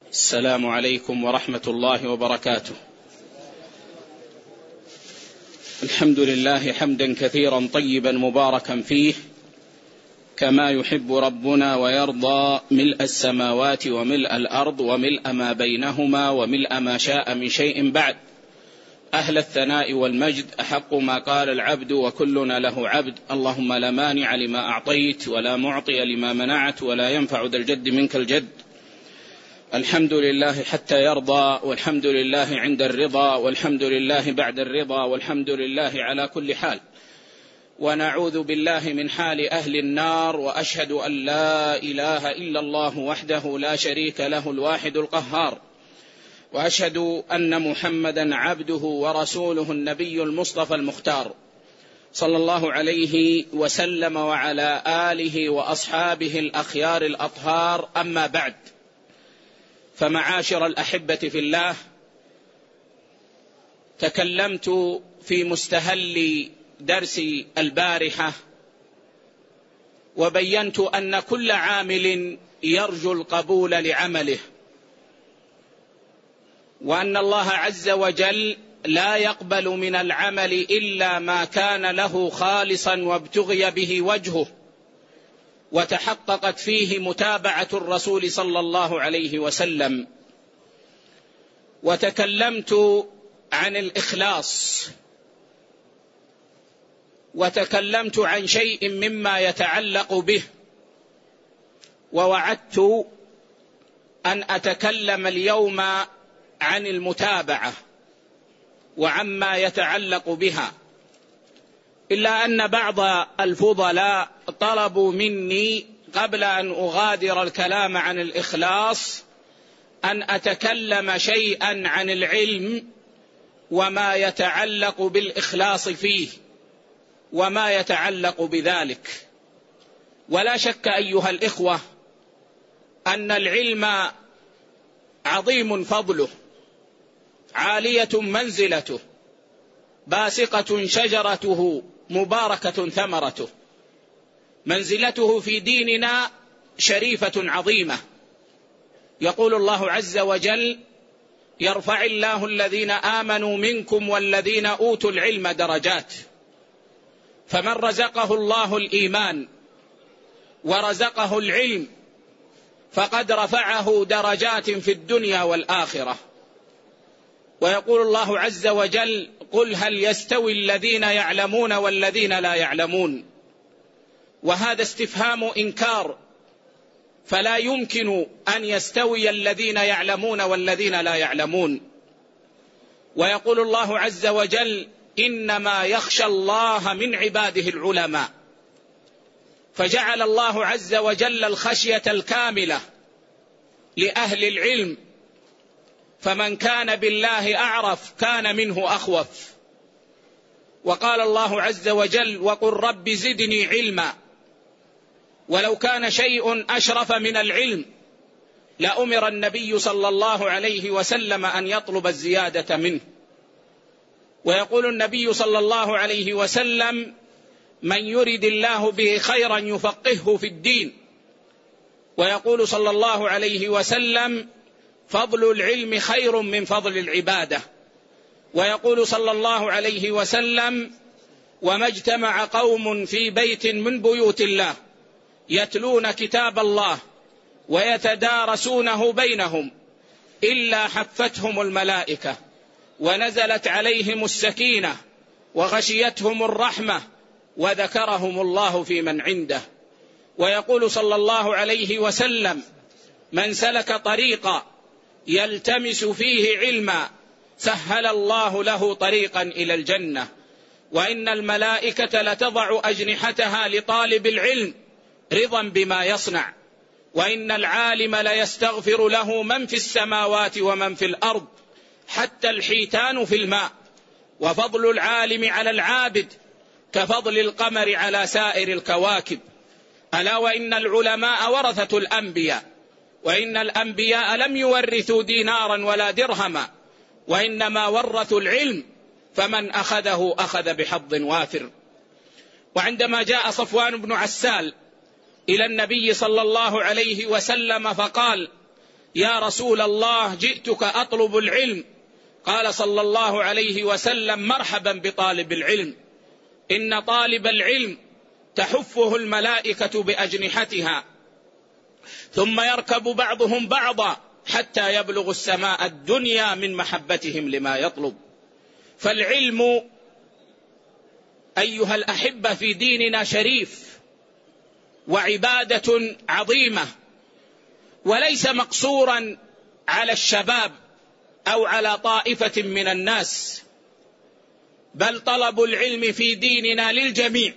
السلام عليكم ورحمة الله وبركاته. الحمد لله حمدا كثيرا طيبا مباركا فيه كما يحب ربنا ويرضى، ملء السماوات وملء الأرض وملء ما بينهما وملء ما شاء من شيء بعد. أهل الثناء والمجد، أحق ما قال العبد وكلنا له عبد. اللهم لا مانع لما أعطيت ولا معطي لما منعت ولا ينفع ذا الجد منك الجد. الحمد لله حتى يرضى، والحمد لله عند الرضا، والحمد لله بعد الرضا، والحمد لله على كل حال. ونعوذ بالله من حال أهل النار، وأشهد أن لا إله إلا الله وحده لا شريك له الواحد القهار، وأشهد أن محمدا عبده ورسوله النبي المصطفى المختار، صلى الله عليه وسلم وعلى آله وأصحابه الأخيار الأطهار. أما بعد، فمعاشر الأحبة في الله، تكلمت في مستهل درس البارحة وبينت أن كل عامل يرجو القبول لعمله، وأن الله عز وجل لا يقبل من العمل إلا ما كان له خالصا وابتغي به وجهه، وتحققت فيه متابعة الرسول صلى الله عليه وسلم. وتكلمت عن الإخلاص، وتكلمت عن شيء مما يتعلق به، ووعدت أن أتكلم اليوم عن المتابعة وعما يتعلق بها، إلا أن بعض الفضلاء طلبوا مني قبل أن أغادر الكلام عن الإخلاص أن أتكلم شيئا عن العلم وما يتعلق بالإخلاص فيه وما يتعلق بذلك. ولا شك أيها الإخوة أن العلم عظيم فضله، عالية منزلته، باسقة شجرته، مباركة ثمرته. منزلته في ديننا شريفة عظيمة. يقول الله عز وجل: يرفع الله الذين آمنوا منكم والذين أوتوا العلم درجات. فمن رزقه الله الإيمان ورزقه العلم فقد رفعه درجات في الدنيا والآخرة. ويقول الله عز وجل: قل هل يستوي الذين يعلمون والذين لا يعلمون. وهذا استفهام إنكار، فلا يمكن أن يستوي الذين يعلمون والذين لا يعلمون. ويقول الله عز وجل: إنما يخشى الله من عباده العلماء. فجعل الله عز وجل الخشية الكاملة لأهل العلم، فمن كان بالله أعرف كان منه أخوف. وقال الله عز وجل: وقل رب زدني علما. ولو كان شيء أشرف من العلم لأمر النبي صلى الله عليه وسلم أن يطلب الزيادة منه. ويقول النبي صلى الله عليه وسلم: من يرد الله به خيرا يفقهه في الدين. ويقول صلى الله عليه وسلم: فضل العلم خير من فضل العبادة. ويقول صلى الله عليه وسلم: وما اجتمع قوم في بيت من بيوت الله يتلون كتاب الله ويتدارسونه بينهم إلا حفتهم الملائكة ونزلت عليهم السكينة وغشيتهم الرحمة وذكرهم الله في من عنده. ويقول صلى الله عليه وسلم: من سلك طريقا يلتمس فيه علما سهل الله له طريقا إلى الجنة. وإن الملائكة لتضع أجنحتها لطالب العلم رضا بما يصنع. وإن العالم ليستغفر له من في السماوات ومن في الأرض حتى الحيتان في الماء. وفضل العالم على العابد كفضل القمر على سائر الكواكب. ألا وإن العلماء ورثة الأنبياء، وإن الأنبياء لم يورثوا دينارا ولا درهما، وإنما ورثوا العلم، فمن أخذه أخذ بحظ وافر. وعندما جاء صفوان بن عسال إلى النبي صلى الله عليه وسلم فقال: يا رسول الله جئتك أطلب العلم، قال صلى الله عليه وسلم مرحبا بطالب العلم، إن طالب العلم تحفه الملائكة بأجنحتها ثم يركب بعضهم بعضا حتى يبلغ السماء الدنيا من محبتهم لما يطلب. فالعلم أيها الأحبة في ديننا شريف وعبادة عظيمة، وليس مقصورا على الشباب أو على طائفة من الناس، بل طلب العلم في ديننا للجميع،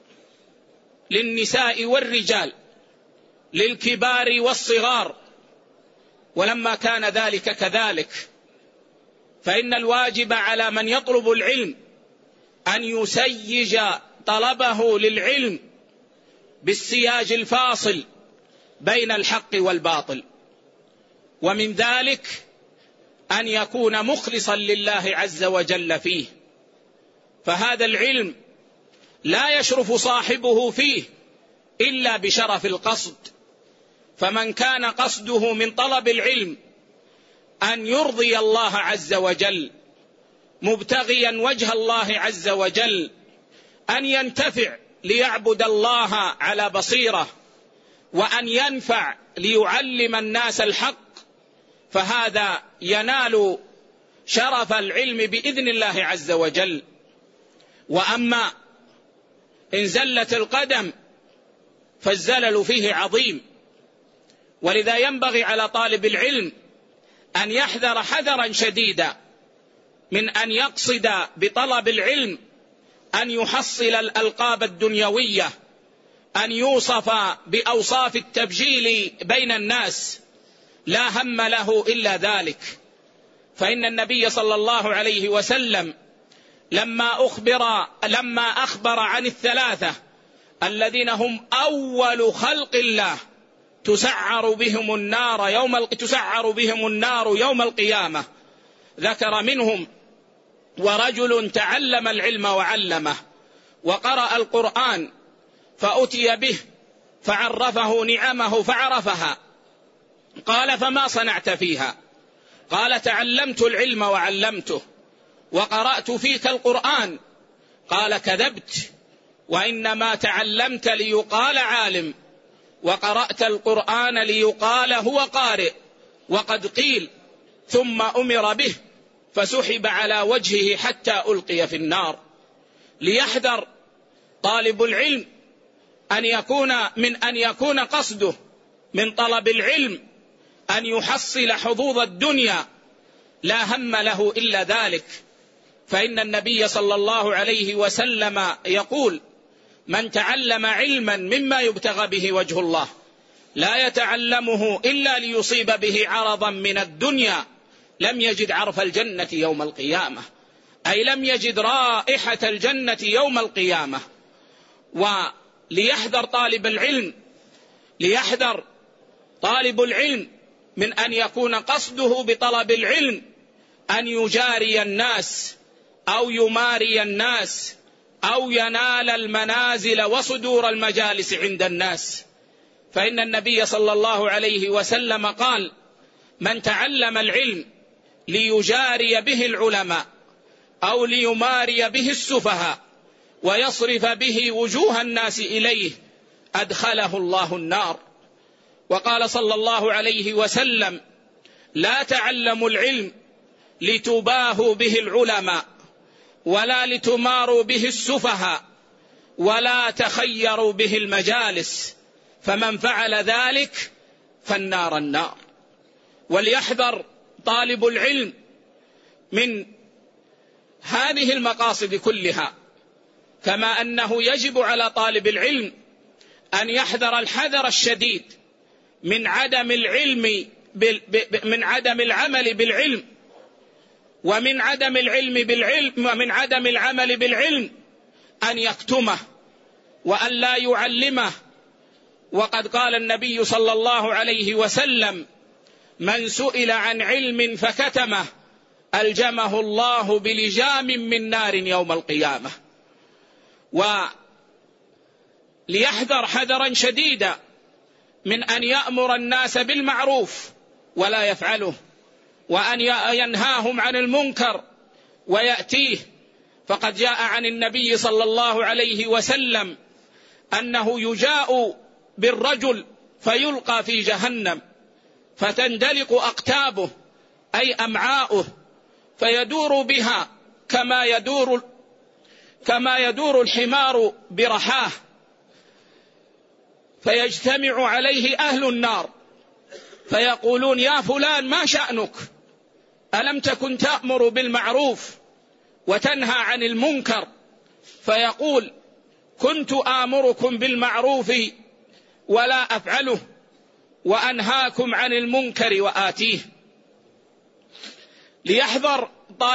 للنساء والرجال، للكبار والصغار. ولما كان ذلك كذلك فإن الواجب على من يطلب العلم أن يسيج طلبه للعلم بالسياج الفاصل بين الحق والباطل، ومن ذلك أن يكون مخلصا لله عز وجل فيه. فهذا العلم لا يشرف صاحبه فيه إلا بشرف القصد، فمن كان قصده من طلب العلم أن يرضي الله عز وجل، مبتغيا وجه الله عز وجل، أن ينتفع ليعبد الله على بصيرة، وأن ينفع ليعلم الناس الحق، فهذا ينال شرف العلم بإذن الله عز وجل. وأما إن زلت القدم فالزلل فيه عظيم، ولذا ينبغي على طالب العلم أن يحذر حذرا شديدا من أن يقصد بطلب العلم أن يحصل الألقاب الدنيوية، أن يوصف بأوصاف التبجيل بين الناس، لا هم له إلا ذلك. فإن النبي صلى الله عليه وسلم لما أخبر عن الثلاثة الذين هم أول خلق الله تسعر بهم النار يوم القيامة، ذكر منهم ورجل تعلم العلم وعلمه، وقرأ القرآن فأتي به فعرفه نعمه فعرفها، قال فما صنعت فيها؟ قال تعلمت العلم وعلمته وقرأت فيك القرآن. قال كذبت، وإنما تعلمت ليقال عالم، وقرأت القرآن ليقال هو قارئ، وقد قيل ثم أمر به فسحب على وجهه حتى ألقي في النار. ليحذر طالب العلم أن يكون قصده من طلب العلم أن يحصل حظوظ الدنيا، لا هم له إلا ذلك. فإن النبي صلى الله عليه وسلم يقول من تعلم علما مما يبتغى به وجه الله لا يتعلمه إلا ليصيب به عرضا من الدنيا لم يجد عرف الجنة يوم القيامة، أي لم يجد رائحة الجنة يوم القيامة. وليحذر طالب العلم من أن يكون قصده بطلب العلم أن يجاري الناس أو يماري الناس أو ينال المنازل وصدور المجالس عند الناس. فإن النبي صلى الله عليه وسلم قال من تعلم العلم ليجاري به العلماء أو ليماري به السفهاء ويصرف به وجوه الناس إليه أدخله الله النار. وقال صلى الله عليه وسلم لا تعلموا العلم لتباهوا به العلماء ولا لتماروا به السفهاء ولا تخيروا به المجالس، فمن فعل ذلك فالنار النار. وليحذر طالب العلم من هذه المقاصد كلها، كما أنه يجب على طالب العلم أن يحذر الحذر الشديد من عدم العمل بالعلم، ومن عدم العمل بالعلم أن يكتمه وأن لا يعلمه. وقد قال النبي صلى الله عليه وسلم من سئل عن علم فكتمه ألجمه الله بلجام من نار يوم القيامة. وليحذر حذرا شديدا من أن يأمر الناس بالمعروف ولا يفعله، وأن ينهاهم عن المنكر ويأتيه. فقد جاء عن النبي صلى الله عليه وسلم أنه يجاء بالرجل فيلقى في جهنم فتندلق أقتابه أي أمعاؤه، فيدور بها كما يدور الحمار برحاه، فيجتمع عليه أهل النار فيقولون: يا فلان ما شأنك؟ ألم تكن تأمر بالمعروف وتنهى عن المنكر؟ فيقول: كنت آمركم بالمعروف ولا أفعله، وأنهاكم عن المنكر وآتيه. ليحذر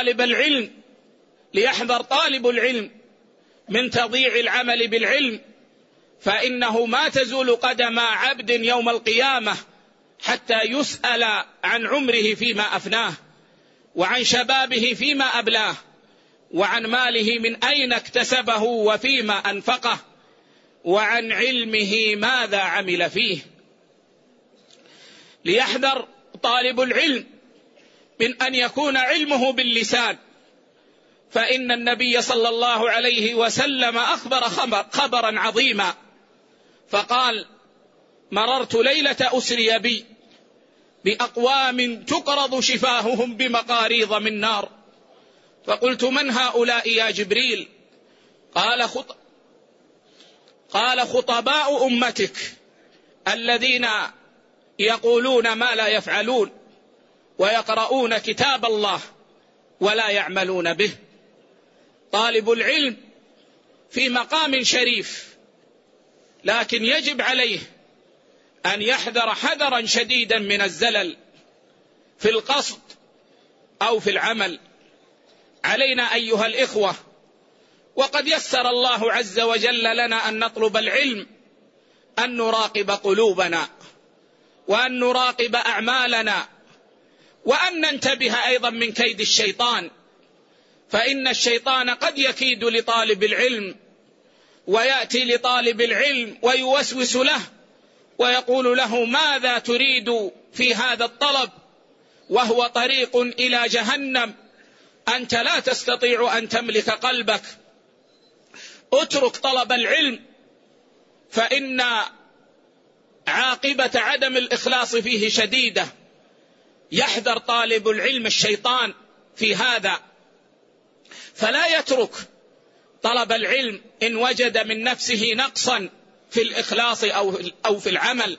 طالب العلم من تضييع العمل بالعلم، فإنه ما تزول قدم عبد يوم القيامة حتى يسأل عن عمره فيما أفناه، وعن شبابه فيما أبلاه، وعن ماله من أين اكتسبه وفيما أنفقه، وعن علمه ماذا عمل فيه. ليحذر طالب العلم من أن يكون علمه باللسان، فإن النبي صلى الله عليه وسلم أخبر خبرا عظيما فقال: مررت ليلة أسري بي بأقوام تقرض شفاههم بمقاريض من نار، فقلت: من هؤلاء يا جبريل؟ قال: خطباء أمتك الذين يقولون ما لا يفعلون ويقرؤون كتاب الله ولا يعملون به. طالب العلم في مقام شريف، لكن يجب عليه أن يحذر حذرا شديدا من الزلل في القصد أو في العمل. علينا أيها الإخوة، وقد يسر الله عز وجل لنا أن نطلب العلم، أن نراقب قلوبنا، وأن نراقب أعمالنا، وأن ننتبه أيضا من كيد الشيطان، فإن الشيطان قد يكيد لطالب العلم ويأتي لطالب العلم ويوسوس له ويقول له: ماذا تريد في هذا الطلب وهو طريق إلى جهنم؟ أنت لا تستطيع أن تملك قلبك، اترك طلب العلم، فإن عاقبة عدم الإخلاص فيه شديدة. يحذر طالب العلم الشيطان في هذا، فلا يترك طلب العلم إن وجد من نفسه نقصا في الإخلاص أو في العمل،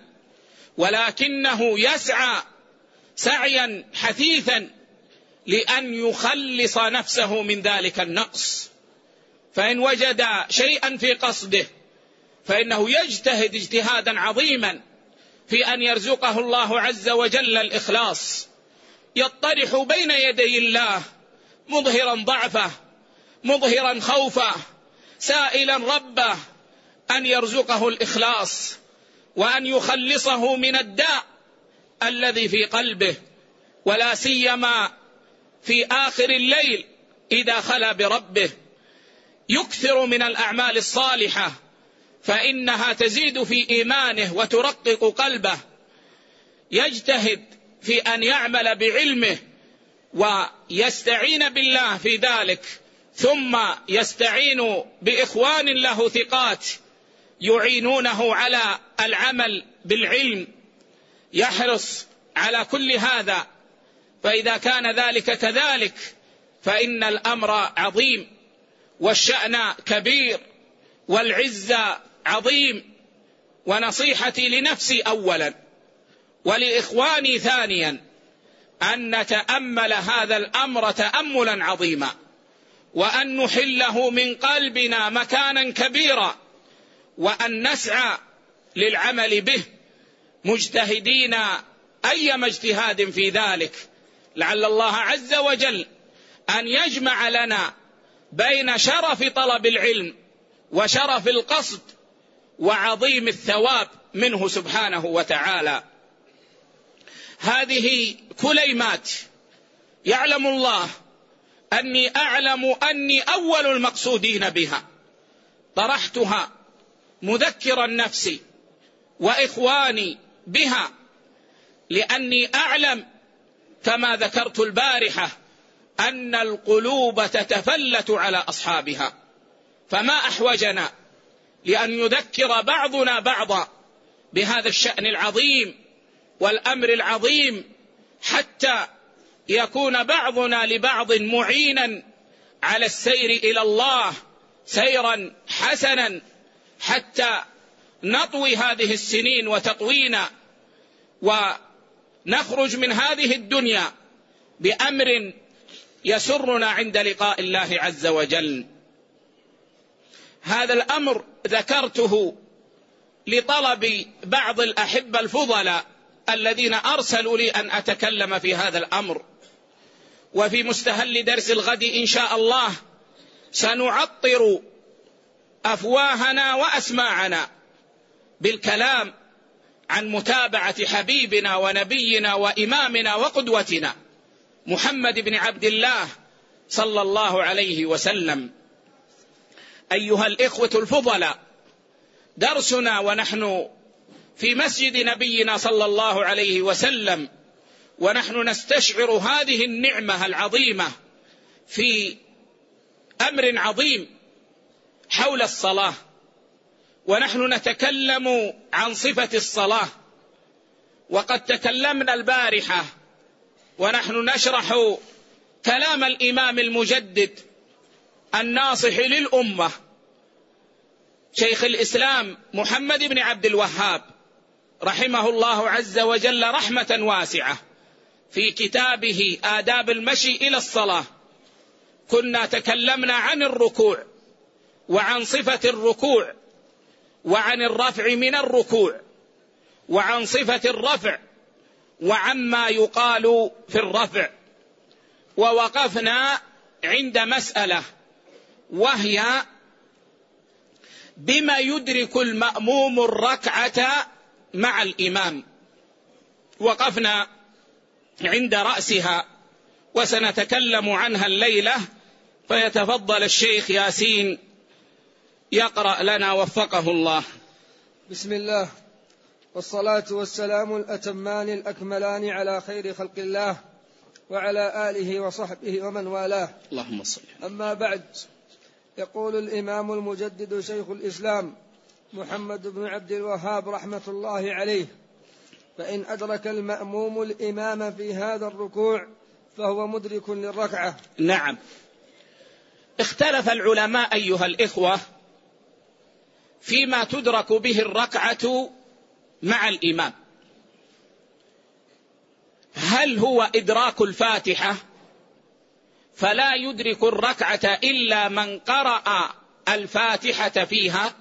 ولكنه يسعى سعيا حثيثا لأن يخلص نفسه من ذلك النقص. فإن وجد شيئا في قصده فإنه يجتهد اجتهادا عظيما في أن يرزقه الله عز وجل الإخلاص، يطرح بين يدي الله مظهرا ضعفه، مظهرا خوفه، سائلا ربه أن يرزقه الإخلاص وأن يخلصه من الداء الذي في قلبه، ولا سيما في آخر الليل إذا خلا بربه. يكثر من الأعمال الصالحة فإنها تزيد في إيمانه وترقق قلبه. يجتهد في أن يعمل بعلمه ويستعين بالله في ذلك، ثم يستعين بإخوان له ثقات يعينونه على العمل بالعلم. يحرص على كل هذا، فإذا كان ذلك كذلك فإن الأمر عظيم والشأن كبير والعزة عظيم. ونصيحتي لنفسي أولا ولإخواني ثانيا أن نتأمل هذا الأمر تأملا عظيما، وأن نحله من قلبنا مكانا كبيرا، وأن نسعى للعمل به مجتهدين أيما اجتهاد في ذلك، لعل الله عز وجل أن يجمع لنا بين شرف طلب العلم وشرف القصد وعظيم الثواب منه سبحانه وتعالى. هذه كليمات يعلم الله أني أعلم أني أول المقصودين بها، طرحتها مذكرا نفسي وإخواني بها لأني أعلم كما ذكرت البارحة أن القلوب تتفلت على أصحابها، فما أحوجنا لأن يذكر بعضنا بعضا بهذا الشأن العظيم والأمر العظيم، حتى يكون بعضنا لبعض معينا على السير إلى الله سيرا حسنا، حتى نطوي هذه السنين وتطوينا، ونخرج من هذه الدنيا بأمر يسرنا عند لقاء الله عز وجل. هذا الأمر ذكرته لطلب بعض الأحبة الفضلاء الذين أرسلوا لي أن أتكلم في هذا الأمر، وفي مستهل درس الغد إن شاء الله سنعطر أفواهنا وأسماعنا بالكلام عن متابعة حبيبنا ونبينا وإمامنا وقدوتنا محمد بن عبد الله صلى الله عليه وسلم. أيها الإخوة الفضلاء، درسنا ونحن في مسجد نبينا صلى الله عليه وسلم، ونحن نستشعر هذه النعمة العظيمة في أمر عظيم حول الصلاة، ونحن نتكلم عن صفة الصلاة. وقد تكلمنا البارحة ونحن نشرح كلام الإمام المجدد الناصح للأمة شيخ الإسلام محمد بن عبد الوهاب رحمه الله عز وجل رحمة واسعة في كتابه آداب المشي إلى الصلاة. كنا تكلمنا عن الركوع وعن صفة الركوع وعن الرفع من الركوع وعن صفة الرفع وعما يقال في الرفع، ووقفنا عند مسألة وهي بما يدرك المأموم الركعة مع الإمام. وقفنا عند رأسها وسنتكلم عنها الليلة، فيتفضل الشيخ ياسين يقرأ لنا وفقه الله. بسم الله، والصلاة والسلام الأتمان الأكملان على خير خلق الله وعلى آله وصحبه ومن والاه، اللهم صل. أما بعد، يقول الإمام المجدد شيخ الإسلام محمد بن عبد الوهاب رحمة الله عليه: فإن أدرك المأموم الإمام في هذا الركوع فهو مدرك للركعة. نعم، اختلف العلماء أيها الإخوة فيما تدرك به الركعة مع الإمام. هل هو إدراك الفاتحة فلا يدرك الركعة إلا من قرأ الفاتحة فيها،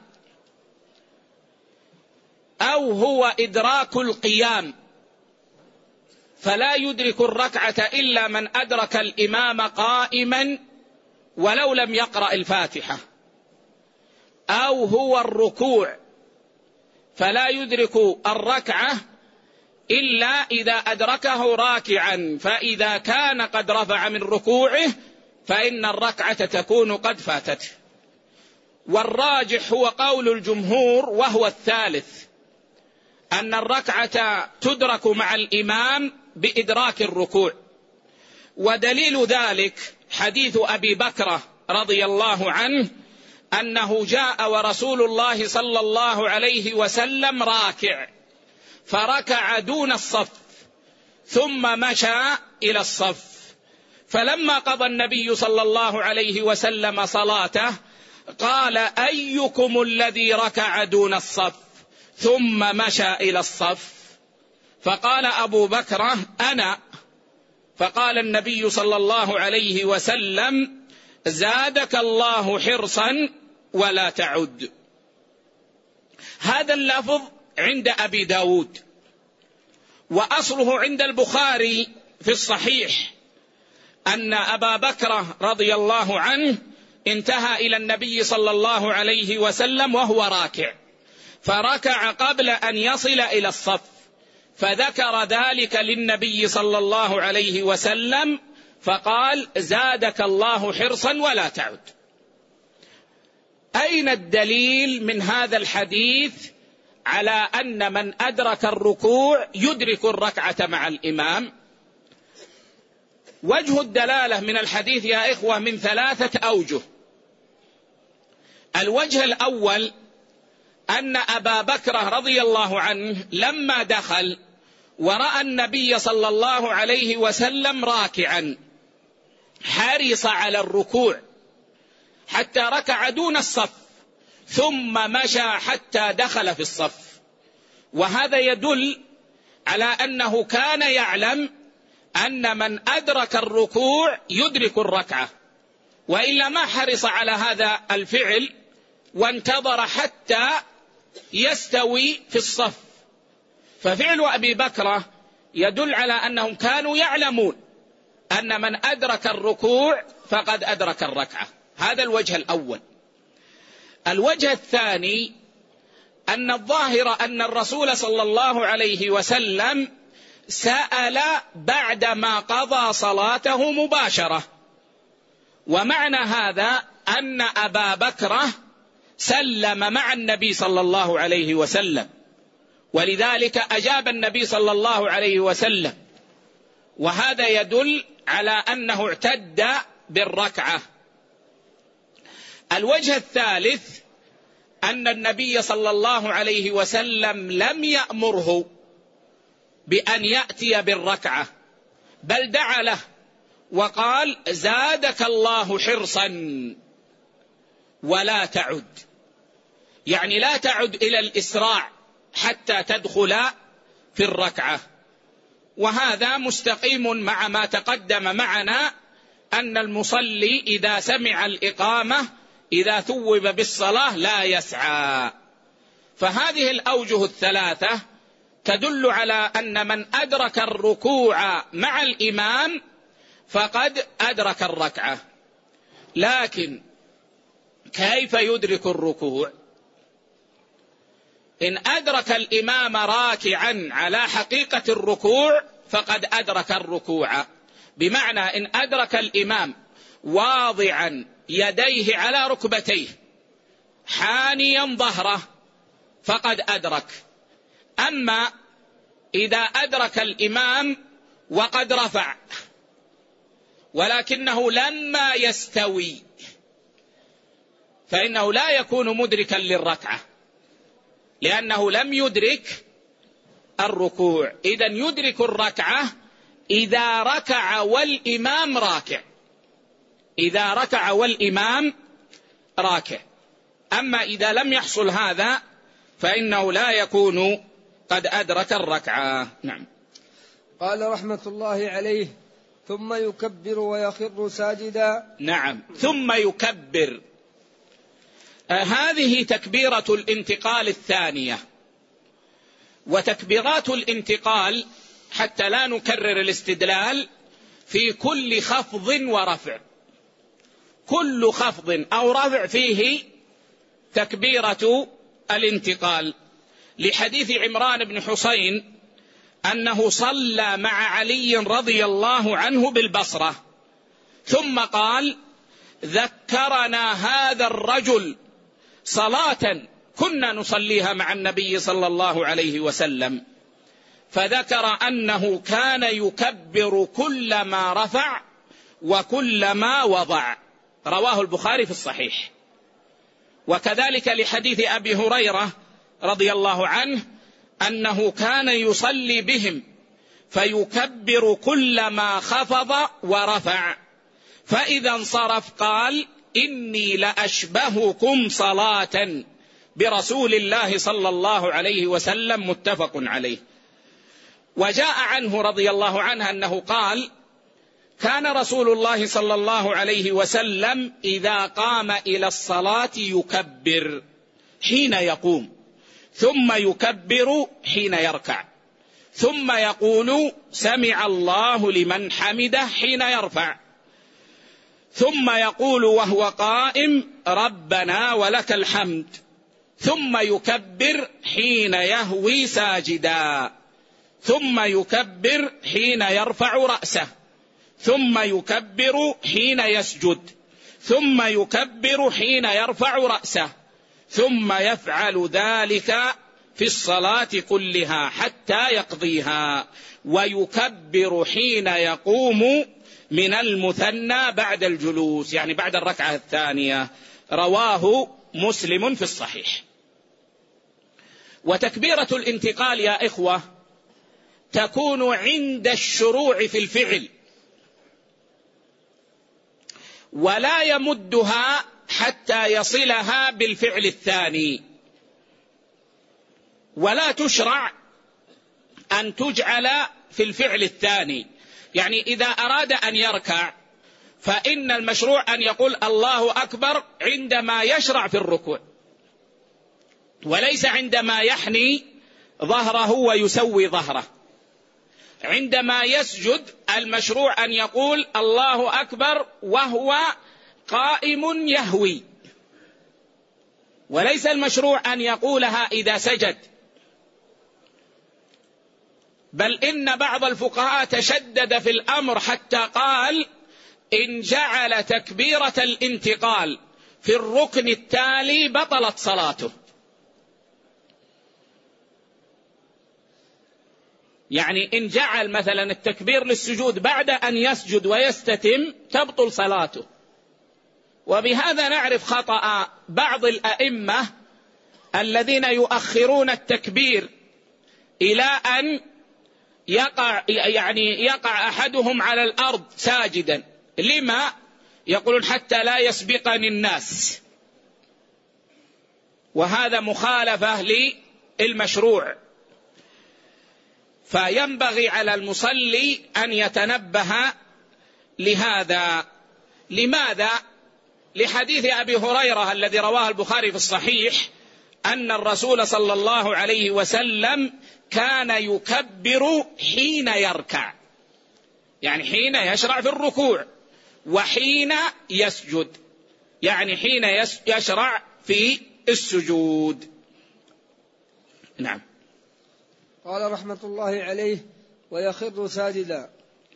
أو هو إدراك القيام فلا يدرك الركعة إلا من أدرك الإمام قائما ولو لم يقرأ الفاتحة، أو هو الركوع فلا يدرك الركعة إلا إذا أدركه راكعا، فإذا كان قد رفع من ركوعه فإن الركعة تكون قد فاتته. والراجح هو قول الجمهور وهو الثالث، أن الركعة تدرك مع الإمام بإدراك الركوع. ودليل ذلك حديث أبي بكر رضي الله عنه أنه جاء ورسول الله صلى الله عليه وسلم راكع، فركع دون الصف ثم مشى إلى الصف، فلما قضى النبي صلى الله عليه وسلم صلاته قال: أيكم الذي ركع دون الصف ثم مشى إلى الصف؟ فقال أبو بكر: أنا. فقال النبي صلى الله عليه وسلم: زادك الله حرصا ولا تعد. هذا اللفظ عند أبي داود، وأصله عند البخاري في الصحيح أن أبا بكر رضي الله عنه انتهى إلى النبي صلى الله عليه وسلم وهو راكع، فركع قبل أن يصل إلى الصف، فذكر ذلك للنبي صلى الله عليه وسلم فقال: زادك الله حرصا ولا تعد. أين الدليل من هذا الحديث على أن من أدرك الركوع يدرك الركعة مع الإمام؟ وجه الدلالة من الحديث يا إخوة من 3 أوجه. الوجه الأول أن أبا بكر رضي الله عنه لما دخل ورأى النبي صلى الله عليه وسلم راكعا حرص على الركوع حتى ركع دون الصف، ثم مشى حتى دخل في الصف، وهذا يدل على أنه كان يعلم أن من أدرك الركوع يدرك الركعة، وإلا ما حرص على هذا الفعل وانتظر حتى يستوي في الصف. ففعل أبي بكر يدل على أنهم كانوا يعلمون أن من أدرك الركوع فقد أدرك الركعة. هذا الوجه الأول. الوجه الثاني أن الظاهر أن الرسول صلى الله عليه وسلم سأل بعدما قضى صلاته مباشرة، ومعنى هذا أن أبا بكر سلم مع النبي صلى الله عليه وسلم، ولذلك أجاب النبي صلى الله عليه وسلم، وهذا يدل على أنه اعتد بالركعة. الوجه الثالث أن النبي صلى الله عليه وسلم لم يأمره بأن يأتي بالركعة، بل دعا له وقال: زادك الله حرصا ولا تعد، يعني لا تعد إلى الإسراع حتى تدخل في الركعة. وهذا مستقيم مع ما تقدم معنا أن المصلي إذا سمع الإقامة إذا ثوب بالصلاة لا يسعى. فهذه الأوجه الثلاثة تدل على أن من أدرك الركوع مع الإمام فقد أدرك الركعة. لكن كيف يدرك الركوع؟ إن أدرك الإمام راكعا على حقيقة الركوع فقد أدرك الركوع، بمعنى إن أدرك الإمام واضعا يديه على ركبتيه حانيا ظهره فقد أدرك. أما إذا أدرك الإمام وقد رفع ولكنه لما يستوي فإنه لا يكون مدركا للركعة، لأنه لم يدرك الركوع. إذن يدرك الركعة إذا ركع والإمام راكع، إذا ركع والإمام راكع. أما إذا لم يحصل هذا فإنه لا يكون قد أدرك الركعة. نعم. قال رحمة الله عليه: ثم يكبر ويخر ساجدا. نعم، ثم يكبر. هذه تكبيرة الانتقال الثانية. وتكبيرات الانتقال حتى لا نكرر الاستدلال في كل خفض ورفع، كل خفض أو رفع فيه تكبيرة الانتقال، لحديث عمران بن حسين أنه صلى مع علي رضي الله عنه بالبصرة ثم قال: ذكرنا هذا الرجل صلاة كنا نصليها مع النبي صلى الله عليه وسلم، فذكر أنه كان يكبر كلما رفع وكلما وضع. رواه البخاري في الصحيح. وكذلك لحديث أبي هريرة رضي الله عنه أنه كان يصلي بهم فيكبر كلما خفض ورفع، فإذا انصرف قال: إني لأشبهكم صلاة برسول الله صلى الله عليه وسلم. متفق عليه. وجاء عنه رضي الله عنه أنه قال: كان رسول الله صلى الله عليه وسلم إذا قام إلى الصلاة يكبر حين يقوم، ثم يكبر حين يركع، ثم يقول: سمع الله لمن حمده حين يرفع، ثم يقول وهو قائم: ربنا ولك الحمد، ثم يكبر حين يهوي ساجدا، ثم يكبر حين يرفع رأسه، ثم يكبر حين يسجد، ثم يكبر حين يرفع رأسه، ثم يفعل ذلك في الصلاة كلها حتى يقضيها، ويكبر حين يقوم من المثنى بعد الجلوس، يعني بعد الركعة الثانية. رواه مسلم في الصحيح. وتكبيرة الانتقال يا إخوة تكون عند الشروع في الفعل، ولا يمدها حتى يصلها بالفعل الثاني، ولا تشرع أن تجعل في الفعل الثاني. يعني إذا أراد أن يركع فإن المشروع أن يقول الله أكبر عندما يشرع في الركوع، وليس عندما يحني ظهره ويسوي ظهره. عندما يسجد المشروع أن يقول الله أكبر وهو قائم يهوي، وليس المشروع أن يقولها إذا سجد. بل إن بعض الفقهاء تشدد في الأمر حتى قال إن جعل تكبيرة الانتقال في الركن التالي بطلت صلاته. يعني إن جعل مثلا التكبير للسجود بعد أن يسجد ويستتم تبطل صلاته. وبهذا نعرف خطأ بعض الأئمة الذين يؤخرون التكبير إلى أن يقع أحدهم على الأرض ساجدا. لما؟ يقولون حتى لا يسبقني الناس، وهذا مخالفة للمشروع. فينبغي على المصلي أن يتنبه لهذا. لماذا؟ لحديث أبي هريرة الذي رواه البخاري في الصحيح أن الرسول صلى الله عليه وسلم كان يكبر حين يركع، يعني حين يشرع في الركوع، وحين يسجد، يعني حين يشرع في السجود. نعم. قال رحمة الله عليه: ويخر ساجدا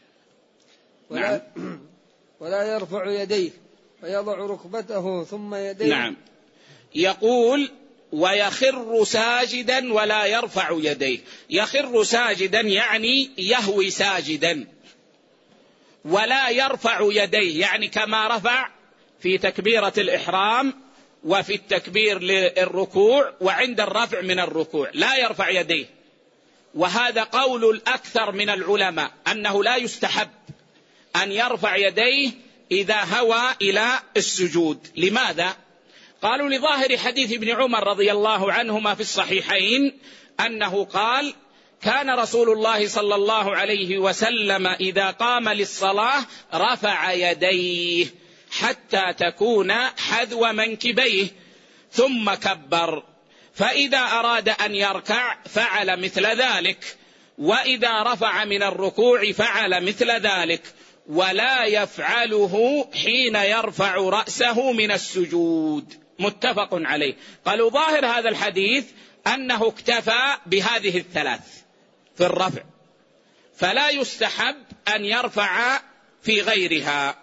ولا يرفع يديه ويضع ركبته ثم يديه. نعم. يقول ويخر ساجدا ولا يرفع يديه. يخر ساجدا يعني يهوي ساجدا، ولا يرفع يديه يعني كما رفع في تكبيرة الإحرام وفي التكبير للركوع وعند الرفع من الركوع لا يرفع يديه. وهذا قول الأكثر من العلماء أنه لا يستحب أن يرفع يديه إذا هوى إلى السجود. لماذا؟ قالوا لظاهر حديث ابن عمر رضي الله عنهما في الصحيحين أنه قال كان رسول الله صلى الله عليه وسلم إذا قام للصلاة رفع يديه حتى تكون حذو منكبيه ثم كبر، فإذا أراد أن يركع فعل مثل ذلك، وإذا رفع من الركوع فعل مثل ذلك، ولا يفعله حين يرفع رأسه من السجود. متفق عليه. قالوا ظاهر هذا الحديث أنه اكتفى بهذه الثلاث في الرفع، فلا يستحب أن يرفع في غيرها.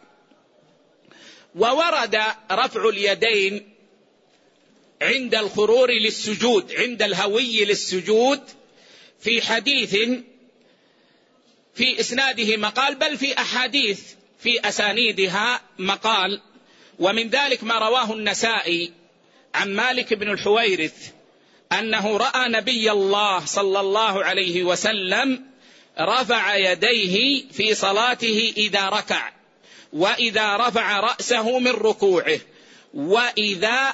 وورد رفع اليدين عند الخرور للسجود، عند الهوي للسجود، في حديث في إسناده مقال، بل في أحاديث في أسانيدها مقال. ومن ذلك ما رواه النسائي عن مالك بن الحويرث أنه رأى نبي الله صلى الله عليه وسلم رفع يديه في صلاته إذا ركع، وإذا رفع رأسه من ركوعه، وإذا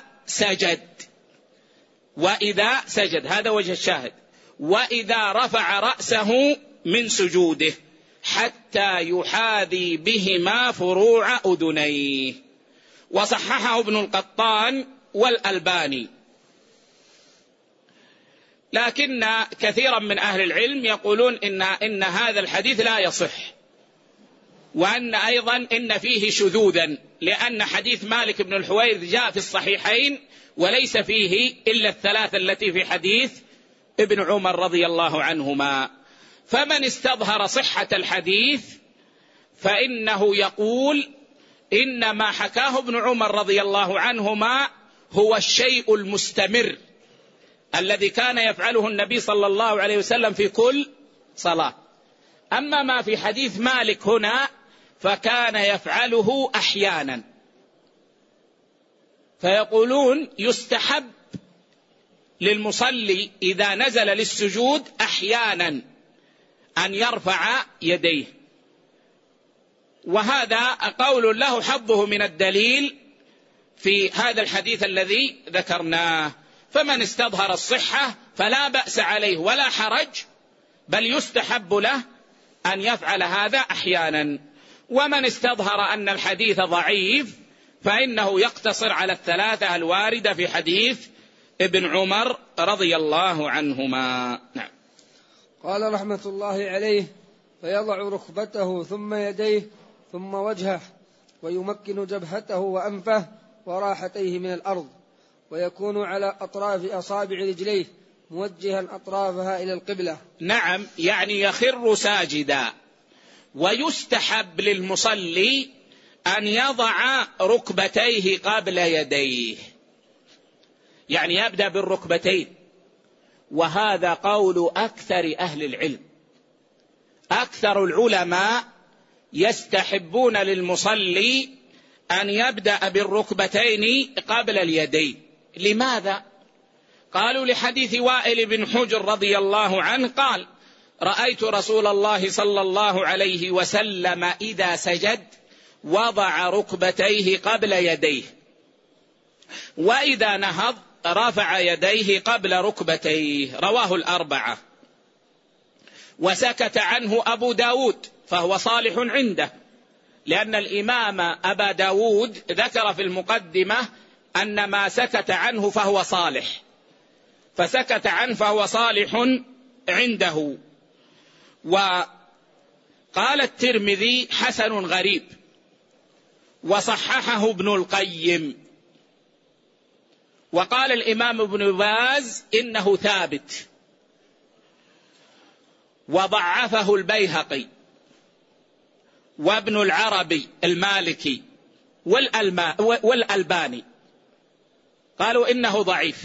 سجد، هذا وجه الشاهد، وإذا رفع رأسه من سجوده حتى يحاذي بهما فروع أذنيه. وصححه ابن القطان والألباني. لكن كثيرا من أهل العلم يقولون إن هذا الحديث لا يصح، وأن أيضا إن فيه شذوذا، لأن حديث مالك بن الحويرث جاء في الصحيحين وليس فيه إلا الثلاثة التي في حديث ابن عمر رضي الله عنهما. فمن استظهر صحة الحديث فإنه يقول إن ما حكاه ابن عمر رضي الله عنهما هو الشيء المستمر الذي كان يفعله النبي صلى الله عليه وسلم في كل صلاة. أما ما في حديث مالك هنا فكان يفعله أحيانا، فيقولون يستحب للمصلي إذا نزل للسجود أحيانا أن يرفع يديه، وهذا قول له حظه من الدليل في هذا الحديث الذي ذكرناه. فمن استظهر الصحة فلا بأس عليه ولا حرج، بل يستحب له أن يفعل هذا أحيانا. ومن استظهر أن الحديث ضعيف فإنه يقتصر على الثلاثة الواردة في حديث ابن عمر رضي الله عنهما. نعم. قال رحمة الله عليه: فيضع ركبته ثم يديه ثم وجهه، ويمكن جبهته وأنفه وراحتيه من الأرض، ويكون على أطراف أصابع رجليه موجها أطرافها إلى القبلة. نعم، يعني يخر ساجدا. ويستحب للمصلي أن يضع ركبتيه قبل يديه، يعني يبدأ بالركبتين، وهذا قول أكثر أهل العلم. أكثر العلماء يستحبون للمصلي أن يبدأ بالركبتين قبل اليدين. لماذا؟ قالوا لحديث وائل بن حجر رضي الله عنه قال: رأيت رسول الله صلى الله عليه وسلم إذا سجد وضع ركبتيه قبل يديه، وإذا نهض رفع يديه قبل ركبتيه. رواه الأربعة. وسكت عنه أبو داود فهو صالح عنده، لأن الإمام أبا داود ذكر في المقدمة أن ما سكت عنه فهو صالح، فسكت عنه فهو صالح عنده. وقال الترمذي: حسن غريب، وصححه ابن القيم. وقال الإمام ابن باز إنه ثابت، وضعفه البيهقي وابن العربي المالكي والألباني، قالوا إنه ضعيف.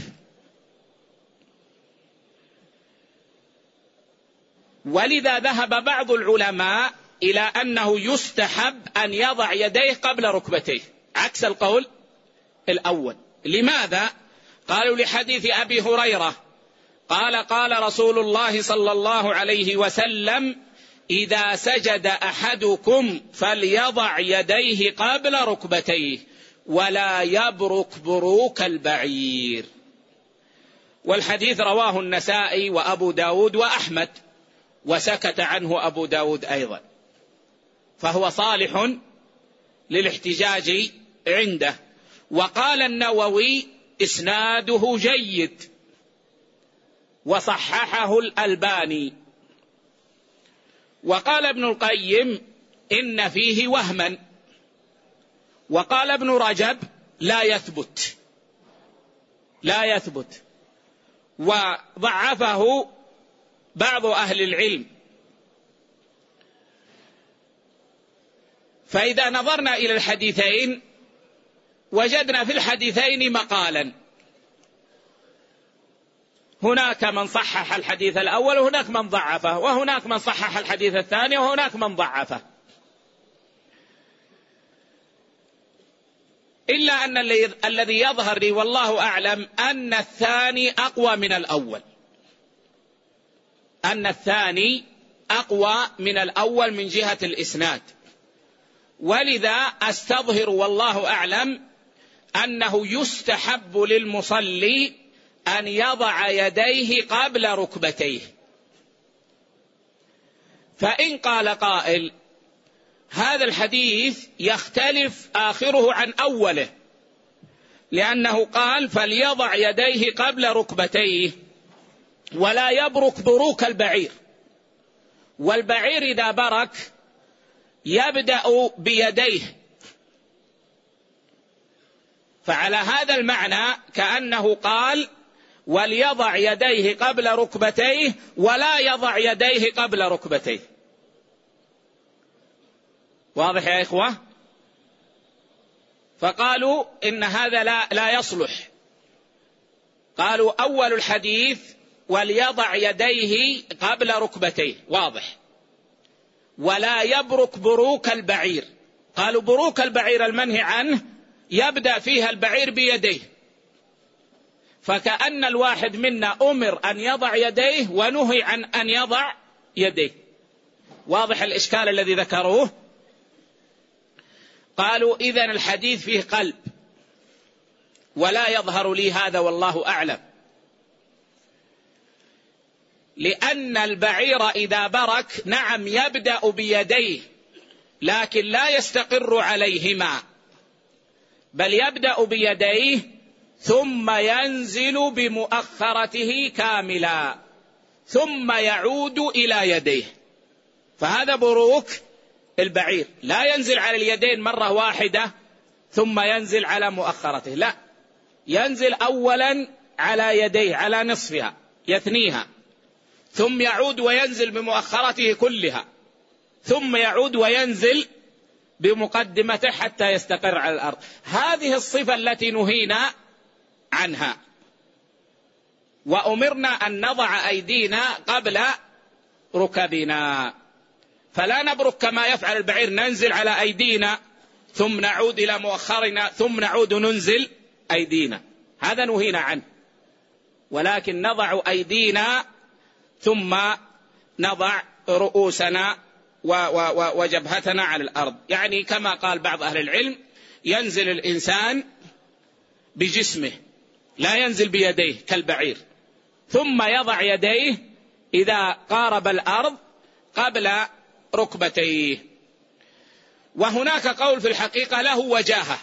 ولذا ذهب بعض العلماء إلى أنه يستحب أن يضع يديه قبل ركبتيه، عكس القول الأول. لماذا؟ قالوا لحديث أبي هريرة قال: قال رسول الله صلى الله عليه وسلم: إذا سجد أحدكم فليضع يديه قبل ركبتيه ولا يبرك بروك البعير. والحديث رواه النسائي وأبو داود وأحمد، وسكت عنه أبو داود أيضا، فهو صالح للاحتجاج عنده. وقال النووي: إسناده جيد، وصححه الألباني. وقال ابن القيم: إن فيه وهما. وقال ابن رجب: لا يثبت، وضعفه بعض أهل العلم. فإذا نظرنا إلى الحديثين وجدنا في الحديثين مقالا، هناك من صحح الحديث الأول وهناك من ضعفه، وهناك من صحح الحديث الثاني وهناك من ضعفه، إلا أن الذي يظهر لي والله أعلم أن الثاني أقوى من الأول، أن الثاني أقوى من الأول من جهة الإسناد. ولذا أستظهر والله أعلم أنه يستحب للمصلي أن يضع يديه قبل ركبتيه. فإن قال قائل: هذا الحديث يختلف آخره عن أوله، لأنه قال: فليضع يديه قبل ركبتيه ولا يبرك بروك البعير، والبعير إذا برك يبدأ بيديه، فعلى هذا المعنى كأنه قال: وليضع يديه قبل ركبتيه ولا يضع يديه قبل ركبتيه. واضح يا إخوة؟ فقالوا إن هذا لا يصلح، قالوا أول الحديث وليضع يديه قبل ركبتيه، واضح. ولا يبرك بروك البعير، قالوا بروك البعير المنهي عنه يبدأ فيها البعير بيديه، فكأن الواحد منا أمر أن يضع يديه ونهي عن أن يضع يديه. واضح الإشكال الذي ذكروه؟ قالوا إذن الحديث فيه قلب، ولا يظهر لي هذا والله أعلم، لأن البعير إذا برك نعم يبدأ بيديه لكن لا يستقر عليهما، بل يبدأ بيديه ثم ينزل بمؤخرته كاملا ثم يعود إلى يديه، فهذا بروك البعير. لا ينزل على اليدين مرة واحدة ثم ينزل على مؤخرته، لا، ينزل أولا على يديه على نصفها يثنيها، ثم يعود وينزل بمؤخرته كلها، ثم يعود وينزل بمقدمته حتى يستقر على الأرض. هذه الصفة التي نهينا عنها، وأمرنا أن نضع أيدينا قبل ركبنا، فلا نبرك كما يفعل البعير، ننزل على أيدينا ثم نعود إلى مؤخرنا ثم نعود ننزل أيدينا، هذا نهينا عنه. ولكن نضع أيدينا ثم نضع رؤوسنا وجبهتنا على الأرض، يعني كما قال بعض أهل العلم ينزل الإنسان بجسمه لا ينزل بيديه كالبعير، ثم يضع يديه إذا قارب الأرض قبل ركبتيه. وهناك قول في الحقيقة له وجاهة،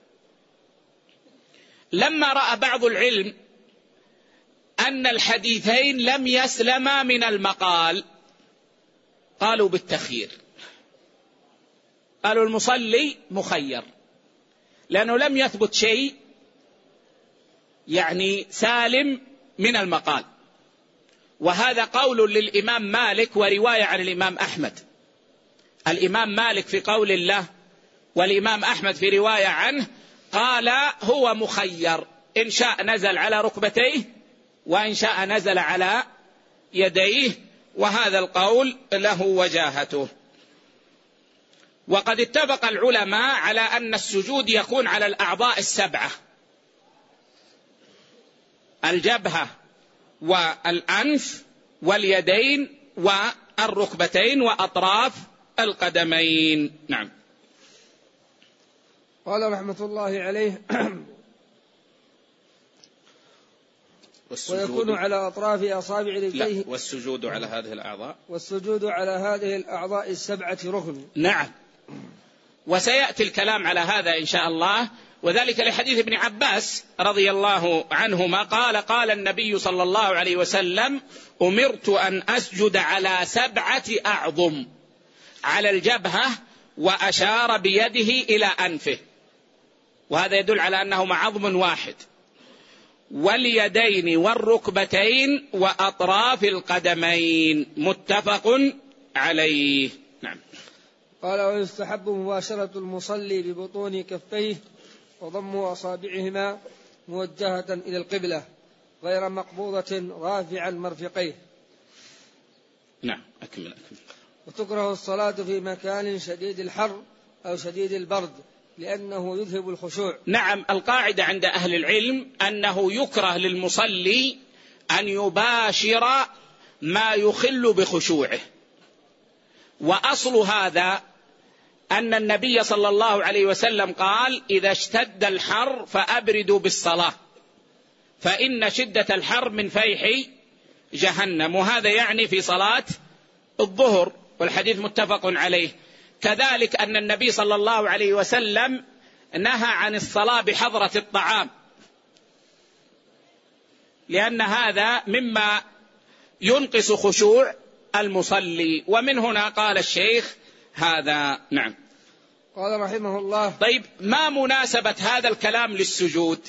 لما رأى بعض العلم أن الحديثين لم يسلما من المقال قالوا بالتخيير، قالوا المصلي مخير، لأنه لم يثبت شيء يعني سالم من المقال. وهذا قول للإمام مالك ورواية عن الإمام أحمد. الإمام مالك في قول الله والإمام أحمد في رواية عنه قال هو مخير، إن شاء نزل على ركبتيه وإن شاء نزل على يديه، وهذا القول له وجاهته. وقد اتفق العلماء على أن السجود يكون على الأعضاء السبعة: الجبهة والأنف واليدين والركبتين وأطراف القدمين. نعم. قال رحمة الله عليه: ويكون على أطراف أصابع رجليه. والسجود على هذه الأعضاء، والسجود على هذه الأعضاء السبعة ركن. نعم، وسيأتي الكلام على هذا إن شاء الله، وذلك لحديث ابن عباس رضي الله عنهما قال النبي صلى الله عليه وسلم: أمرت أن أسجد على 7 أعظم، على الجبهة، وأشار بيده إلى أنفه، وهذا يدل على أنهما عظم واحد، واليدين والركبتين وأطراف القدمين، متفق عليه. نعم. قال: ويستحب مباشرة المصلي ببطون كفيه وضم أصابعهما موجهة إلى القبلة غير مقبوضة رافعا مرفقيه. نعم، أكمل. وتكره الصلاة في مكان شديد الحر أو شديد البرد لأنه يذهب الخشوع. نعم، القاعدة عند أهل العلم أنه يكره للمصلي أن يباشر ما يخل بخشوعه، وأصل هذا أن النبي صلى الله عليه وسلم قال: إذا اشتد الحر فأبردوا بالصلاة فإن شدة الحر من فيح جهنم، وهذا يعني في صلاة الظهر، والحديث متفق عليه. كذلك أن النبي صلى الله عليه وسلم نهى عن الصلاة بحضرة الطعام، لأن هذا مما ينقص خشوع المصلي، ومن هنا قال الشيخ هذا. نعم. قال رحمه الله: طيب، ما مناسبة هذا الكلام للسجود؟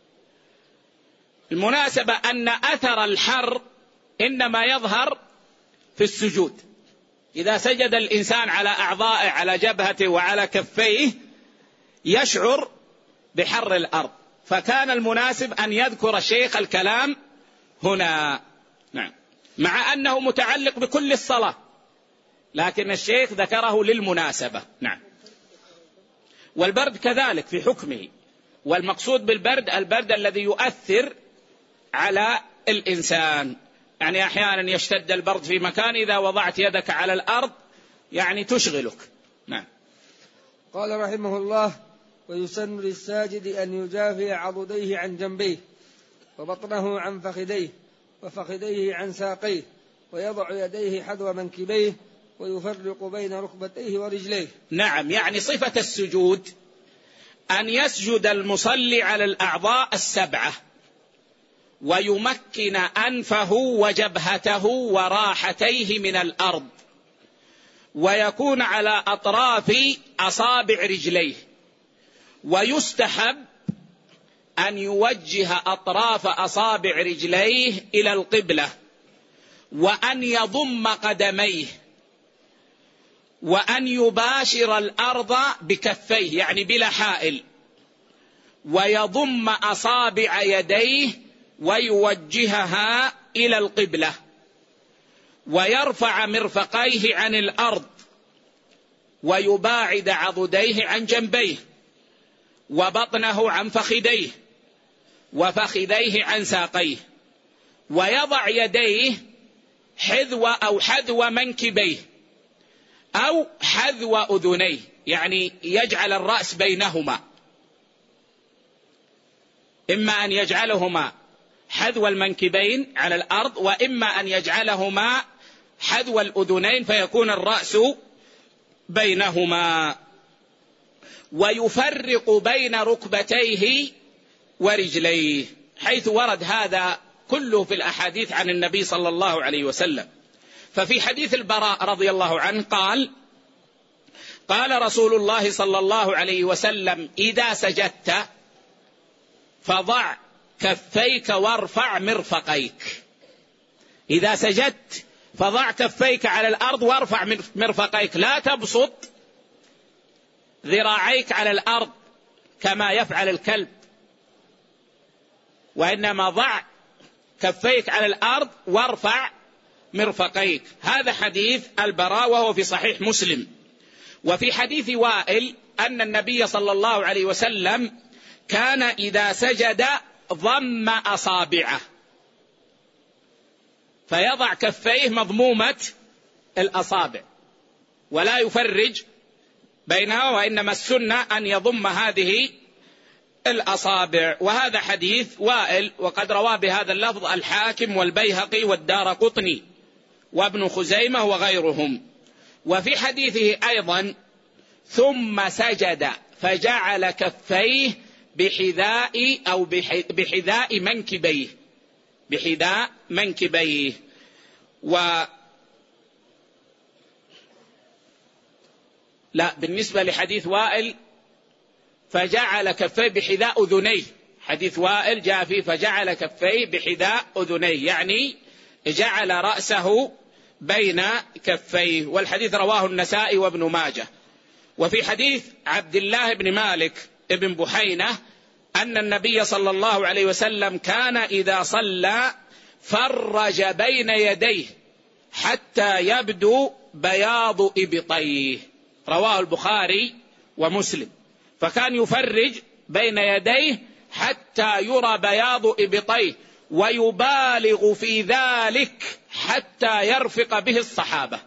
المناسبة أن أثر الحر إنما يظهر في السجود. إذا سجد الإنسان على أعضائه، على جبهته وعلى كفيه، يشعر بحر الأرض، فكان المناسب أن يذكر الشيخ الكلام هنا. نعم، مع أنه متعلق بكل الصلاة، لكن الشيخ ذكره للمناسبة. نعم. والبرد كذلك في حكمه، والمقصود بالبرد البرد الذي يؤثر على الإنسان، يعني أحيانا يشتد البرد في مكان إذا وضعت يدك على الأرض يعني تشغلك. نعم. قال رحمه الله: ويسن للساجد أن يجافي عضديه عن جنبيه، وبطنه عن فخذيه، وفخذيه عن ساقيه، ويضع يديه حذو منكبيه، ويفرق بين ركبتيه ورجليه. نعم، يعني صفة السجود أن يسجد المصلي على الأعضاء السبعة، ويمكن أنفه وجبهته وراحتيه من الأرض، ويكون على أطراف أصابع رجليه، ويستحب أن يوجه أطراف أصابع رجليه إلى القبلة، وأن يضم قدميه، وأن يباشر الأرض بكفيه يعني بلا حائل، ويضم أصابع يديه ويوجهها إلى القبلة، ويرفع مرفقيه عن الأرض، ويباعد عضديه عن جنبيه، وبطنه عن فخذيه، وفخذيه عن ساقيه، ويضع يديه حذو منكبيه أو حذو أذنيه، يعني يجعل الرأس بينهما، إما أن يجعلهما حذو المنكبين على الأرض، وإما أن يجعلهما حذو الأذنين فيكون الرأس بينهما، ويفرق بين ركبتيه ورجليه، حيث ورد هذا كله في الأحاديث عن النبي صلى الله عليه وسلم. ففي حديث البراء رضي الله عنه قال رسول الله صلى الله عليه وسلم: إذا سجدت فضع كفيك وارفع مرفقيك. إذا سجدت فضع كفيك على الأرض وارفع مرفقيك، لا تبسط ذراعيك على الأرض كما يفعل الكلب، وإنما ضع كفيك على الأرض وارفع مرفقيك. هذا حديث البراء وهو في صحيح مسلم. وفي حديث وائل أن النبي صلى الله عليه وسلم كان إذا سجد ضم أصابعه، فيضع كفيه مضمومة الأصابع ولا يفرج بينها، وإنما السنة أن يضم هذه الأصابع. وهذا حديث وائل، وقد روى بهذا اللفظ الحاكم والبيهقي والدارقطني وابن خزيمة وغيرهم. وفي حديثه أيضا: ثم سجد فجعل كفيه بحذاء أو بحذاء منكبيه، بحذاء منكبيه. لا، بالنسبة لحديث وائل فجعل كفيه بحذاء أذنيه، حديث وائل جاء فيه فجعل كفيه بحذاء أذنيه، يعني جعل رأسه بين كفيه. والحديث رواه النسائي وابن ماجه. وفي حديث عبد الله بن مالك ابن بحينة أن النبي صلى الله عليه وسلم كان إذا صلى فرج بين يديه حتى يبدو بياض إبطيه، رواه البخاري ومسلم. فكان يفرج بين يديه حتى يرى بياض إبطيه، ويبالغ في ذلك حتى يرفق به الصحابة،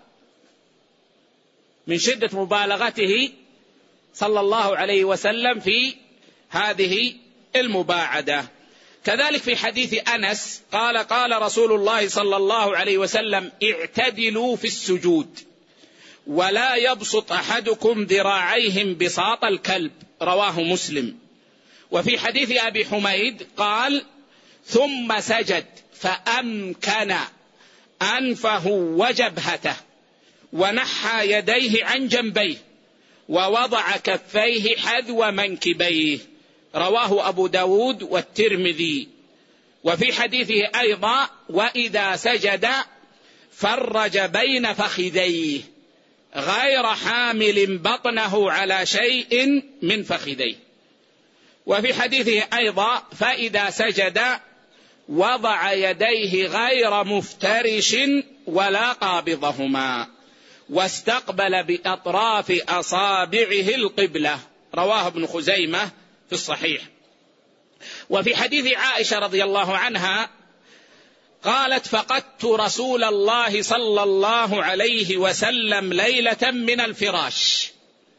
من شدة مبالغته صلى الله عليه وسلم في هذه المباعدة. كذلك في حديث أنس قال رسول الله صلى الله عليه وسلم: اعتدلوا في السجود ولا يبسط أحدكم ذراعيهم بساط الكلب، رواه مسلم. وفي حديث أبي حميد قال: ثم سجد فأمكن أنفه وجبهته ونحى يديه عن جنبيه ووضع كفيه حذو منكبيه، رواه أبو داود والترمذي. وفي حديثه أيضا: وإذا سجد فرج بين فخذيه غير حامل بطنه على شيء من فخذيه. وفي حديثه أيضا فإذا سجد وضع يديه غير مفترش ولا قابضهما واستقبل بأطراف أصابعه القبلة، رواه ابن خزيمة في الصحيح. وفي حديث عائشة رضي الله عنها قالت فقدت رسول الله صلى الله عليه وسلم ليلة من الفراش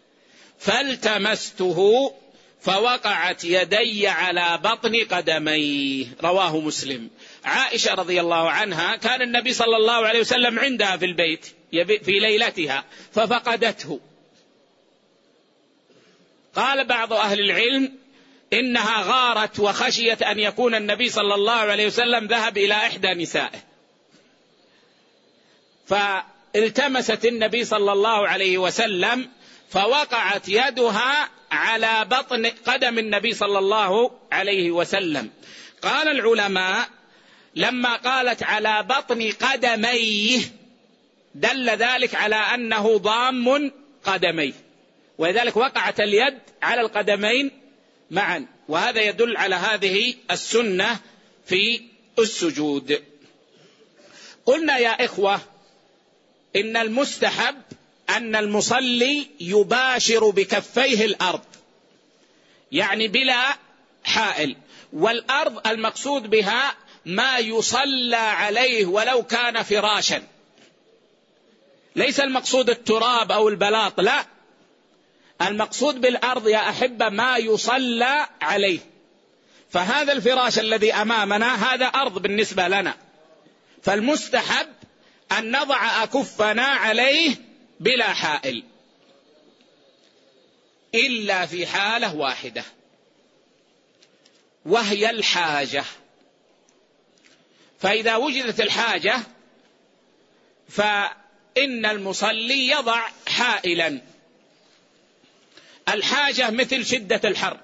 فالتمسته فوقعت يدي على بطن قدميه، رواه مسلم. عائشة رضي الله عنها كان النبي صلى الله عليه وسلم عندها في البيت في ليلتها ففقدته. قال بعض أهل العلم إنها غارت وخشيت أن يكون النبي صلى الله عليه وسلم ذهب إلى إحدى نسائه، فالتمست النبي صلى الله عليه وسلم فوقعت يدها على بطن قدم النبي صلى الله عليه وسلم. قال العلماء لما قالت على بطن قدميه دل ذلك على أنه ضام قدميه، ولذلك وقعت اليد على القدمين معا، وهذا يدل على هذه السنة في السجود. قلنا يا إخوة إن المستحب أن المصلي يباشر بكفيه الأرض، يعني بلا حائل، والأرض المقصود بها ما يصلى عليه ولو كان فراشا، ليس المقصود التراب أو البلاط، لا، المقصود بالأرض يا أحبة ما يصلى عليه. فهذا الفراش الذي أمامنا هذا أرض بالنسبة لنا، فالمستحب أن نضع أكفنا عليه بلا حائل، إلا في حالة واحدة وهي الحاجة. فإذا وجدت الحاجة فإن المصلي يضع حائلا. الحاجة مثل شدة الحر،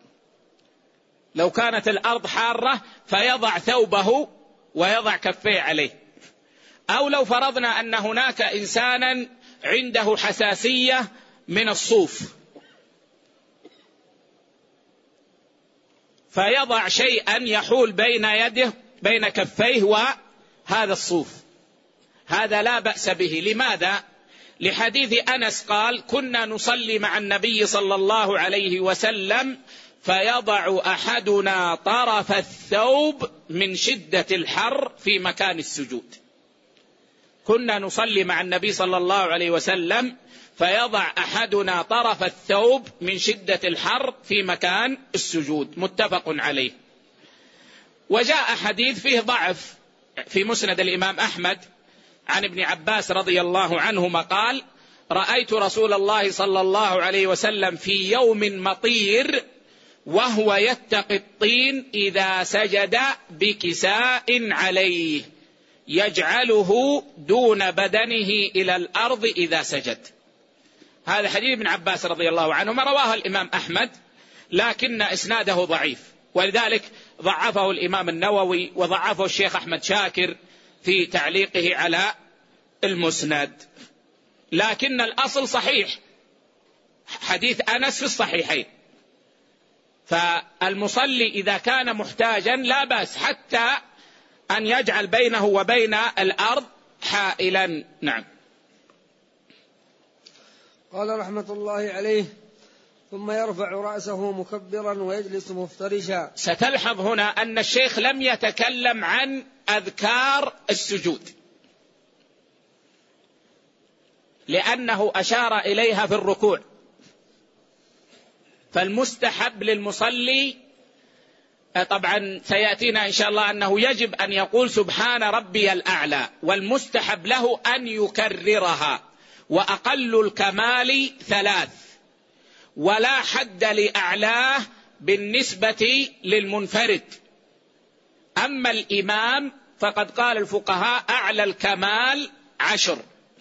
لو كانت الأرض حارة فيضع ثوبه ويضع كفيه عليه، أو لو فرضنا أن هناك إنسانا عنده حساسية من الصوف فيضع شيئا يحول بين يده بين كفيه وهذا الصوف، هذا لا بأس به. لماذا؟ لحديث أنس قال كنا نصلي مع النبي صلى الله عليه وسلم فيضع أحدنا طرف الثوب من شدة الحر في مكان السجود. كنا نصلي مع النبي صلى الله عليه وسلم فيضع أحدنا طرف الثوب من شدة الحر في مكان السجود، متفق عليه. وجاء حديث فيه ضعف في مسند الإمام أحمد عن ابن عباس رضي الله عنهما قال رأيت رسول الله صلى الله عليه وسلم في يوم مطير وهو يتقي الطين إذا سجد بكساء عليه يجعله دون بدنه إلى الأرض إذا سجد. هذا حديث ابن عباس رضي الله عنهما رواه الإمام أحمد، لكن إسناده ضعيف، ولذلك ضعفه الإمام النووي وضعفه الشيخ أحمد شاكر في تعليقه على المسند. لكن الأصل صحيح، حديث أنس في الصحيحين. فالمصلي إذا كان محتاجا لا بأس حتى أن يجعل بينه وبين الأرض حائلا. نعم. قال رحمة الله عليه ثم يرفع رأسه مكبرا ويجلس مفترشا. ستلحظ هنا أن الشيخ لم يتكلم عن أذكار السجود لأنه أشار إليها في الركوع. فالمستحب للمصلي طبعا سيأتينا إن شاء الله أنه يجب أن يقول سبحان ربي الأعلى، والمستحب له أن يكررها، وأقل الكمال 3، ولا حد لأعلاه بالنسبة للمنفرد. أما الإمام فقد قال الفقهاء أعلى الكمال 10،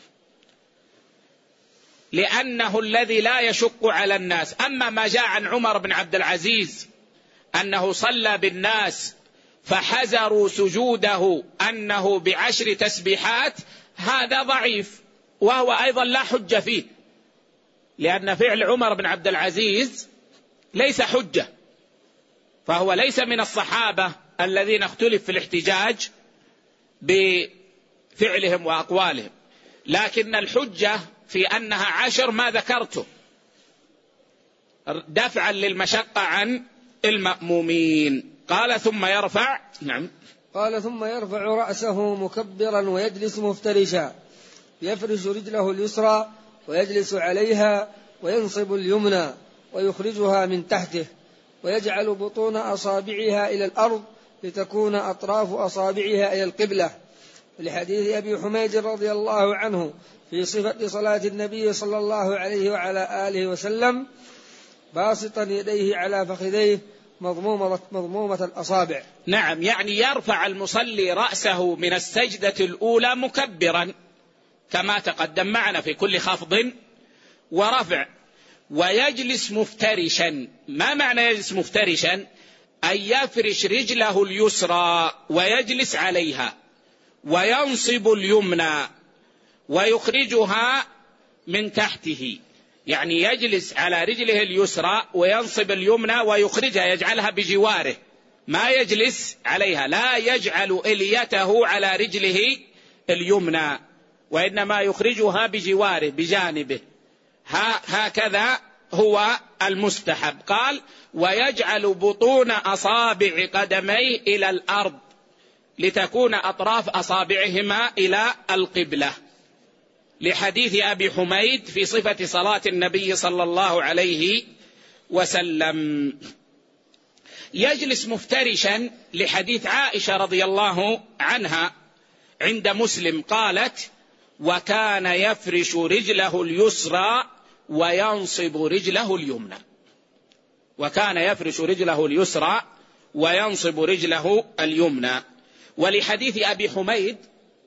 لأنه الذي لا يشق على الناس. أما ما جاء عن عمر بن عبد العزيز أنه صلى بالناس فحذروا سجوده أنه ب10 تسبيحات، هذا ضعيف، وهو أيضا لا حجة فيه، لأن فعل عمر بن عبد العزيز ليس حجة، فهو ليس من الصحابة الذين اختلف في الاحتجاج بفعلهم وأقوالهم، لكن الحجة في أنها 10 ما ذكرته دفعا للمشقة عن المأمومين. قال ثم يرفع. نعم. قال ثم يرفع رأسه مكبرا ويجلس مفترشا، يفرش رجله اليسرى ويجلس عليها وينصب اليمنى ويخرجها من تحته، ويجعل بطون أصابعها إلى الأرض لتكون أطراف أصابعها إلى القبلة، لحديث أبي حميد رضي الله عنه في صفة صلاة النبي صلى الله عليه وعلى آله وسلم باسطا يديه على فخذيه مضمومة الأصابع. نعم، يعني يرفع المصلي رأسه من السجدة الأولى مكبرا كما تقدم معنا في كل خفض ورفع، ويجلس مفترشا. ما معنى يجلس مفترشا؟ أن يفرش رجله اليسرى ويجلس عليها وينصب اليمنى ويخرجها من تحته، يعني يجلس على رجله اليسرى وينصب اليمنى ويخرجها، يجعلها بجواره، ما يجلس عليها، لا يجعل إليته على رجله اليمنى، وإنما يخرجها بجواره بجانبه، هكذا هو المستحب. قال ويجعل بطون أصابع قدميه إلى الأرض لتكون أطراف أصابعهما إلى القبلة، لحديث أبي حميد في صفة صلاة النبي صلى الله عليه وسلم. يجلس مفترشا لحديث عائشة رضي الله عنها عند مسلم قالت وكان يفرش رجله اليسرى وينصب رجله اليمنى، وكان يفرش رجله اليسرى وينصب رجله اليمنى. ولحديث أبي حميد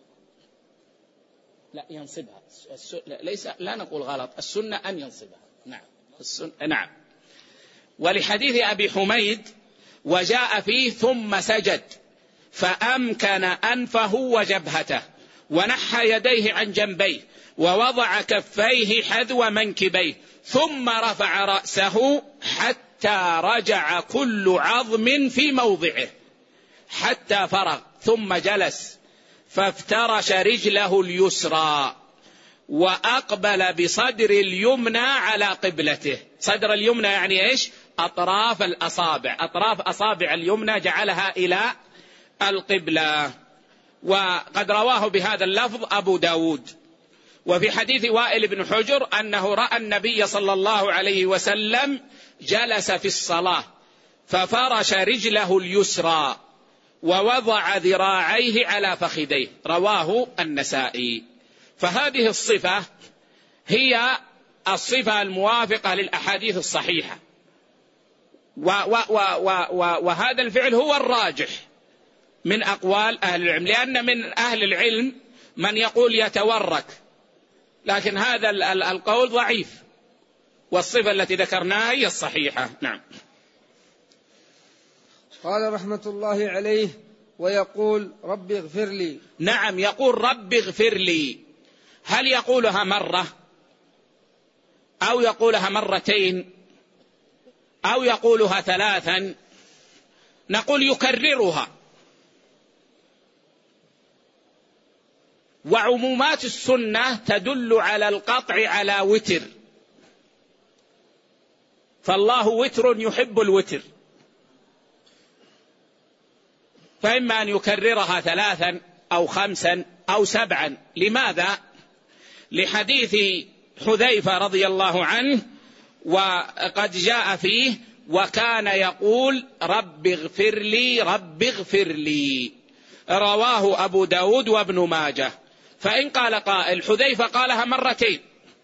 لا ينصبها، لا نقول غلط، السنة أن ينصبها. نعم نعم. ولحديث أبي حميد وجاء فيه ثم سجد فأمكن أنفه وجبهته ونحى يديه عن جنبيه ووضع كفيه حذو منكبيه ثم رفع رأسه حتى رجع كل عظم في موضعه حتى فرغ، ثم جلس فافترش رجله اليسرى وأقبل بصدر اليمنى على قبلته. صدر اليمنى يعني إيش؟ أطراف الأصابع، أطراف أصابع اليمنى جعلها إلى القبلة. وقد رواه بهذا اللفظ أبو داود. وفي حديث وائل بن حجر أنه رأى النبي صلى الله عليه وسلم جلس في الصلاة ففرش رجله اليسرى ووضع ذراعيه على فخذيه، رواه النسائي. فهذه الصفة هي الصفة الموافقة للأحاديث الصحيحة، وهذا الفعل هو الراجح من أقوال أهل العلم، لأن من أهل العلم من يقول يتورك، لكن هذا القول ضعيف، والصفة التي ذكرناها هي الصحيحة. نعم. قال رحمة الله عليه ويقول رب اغفر لي. نعم، يقول رب اغفر لي. هل يقولها مرة أو يقولها مرتين أو يقولها 3؟ نقول يكررها. وعمومات السنة تدل على القطع على وتر، فالله وتر يحب الوتر، فإما أن يكررها 3 أو 5 أو 7. لماذا؟ لحديث حذيفة رضي الله عنه وقد جاء فيه وكان يقول رب اغفر لي رب اغفر لي، رواه أبو داود وابن ماجه. فإن قال قائل حذيفة قالها مرتين،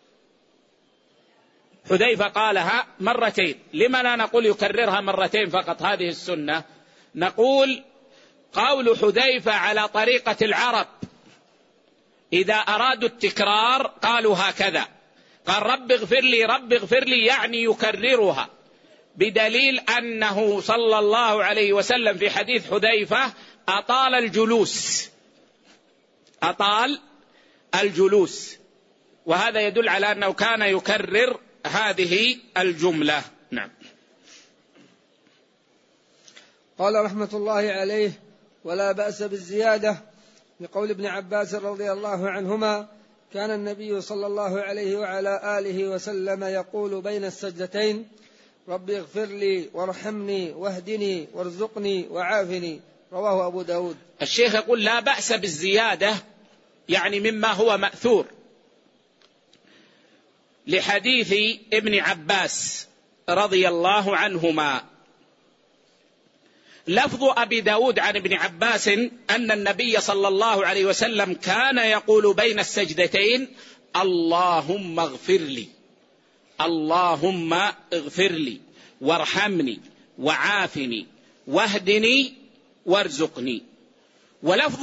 حذيفة قالها مرتين، لما لا نقول يكررها مرتين فقط؟ هذه السنة. نقول قول حذيفة على طريقة العرب، إذا أرادوا التكرار قالوا هكذا، قال رب اغفر لي رب اغفر لي، يعني يكررها، بدليل أنه صلى الله عليه وسلم في حديث حذيفة أطال الجلوس، أطال الجلوس، وهذا يدل على أنه كان يكرر هذه الجملة. نعم. قال رحمة الله عليه: ولا بأس بالزيادة، لقول ابن عباس رضي الله عنهما: كان النبي صلى الله عليه وعلى آله وسلم يقول بين السجدتين: رب اغفر لي وارحمني واهدني وارزقني وعافني. رواه أبو داود. الشيخ يقول لا بأس بالزيادة، يعني مما هو مأثور، لحديث ابن عباس رضي الله عنهما. لفظ أبي داود عن ابن عباس أن النبي صلى الله عليه وسلم كان يقول بين السجدتين: اللهم اغفر لي، اللهم اغفر لي وارحمني وعافني واهدني وارزقني. ولفظ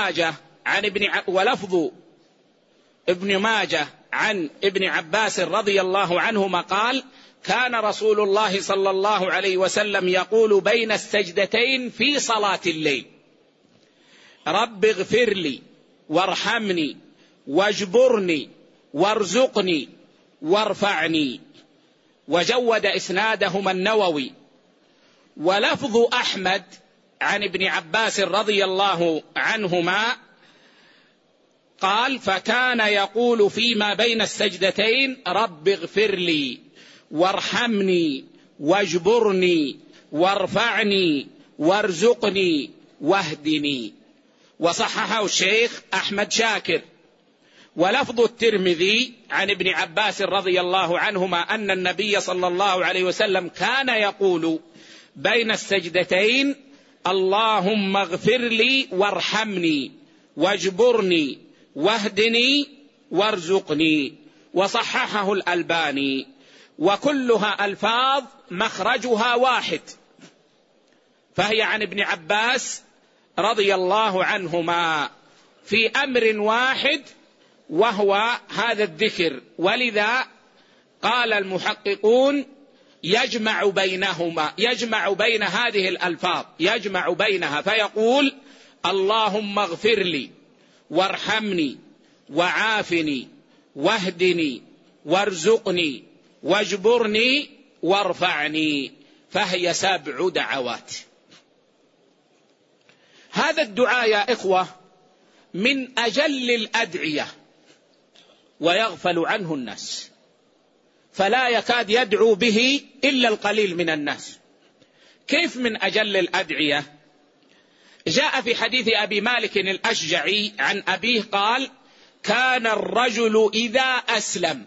ابن ماجه عن ابن عباس رضي الله عنهما قال: كان رسول الله صلى الله عليه وسلم يقول بين السجدتين في صلاة الليل: رب اغفر لي وارحمني واجبرني وارزقني وارفعني. وجود إسنادهما النووي. ولفظ أحمد عن ابن عباس رضي الله عنهما قال: فكان يقول فيما بين السجدتين: رب اغفر لي وارحمني واجبرني وارفعني وارزقني واهدني. وصححه الشيخ أحمد شاكر. ولفظ الترمذي عن ابن عباس رضي الله عنهما أن النبي صلى الله عليه وسلم كان يقول بين السجدتين: اللهم اغفر لي وارحمني واجبرني واهدني وارزقني. وصححه الألباني. وكلها ألفاظ مخرجها واحد، فهي عن ابن عباس رضي الله عنهما في أمر واحد، وهو هذا الذكر. ولذا قال المحققون: يجمع بينهما، يجمع بين هذه الألفاظ، يجمع بينها، فيقول: اللهم اغفر لي وارحمني وعافني واهدني وارزقني واجبرني وارفعني. فهي 7 دعوات. هذا الدعاء يا إخوة من أجل الأدعية، ويغفل عنه الناس، فلا يكاد يدعو به إلا القليل من الناس. كيف من أجل الأدعية؟ جاء في حديث أبي مالك الأشجعي عن أبيه قال: كان الرجل إذا أسلم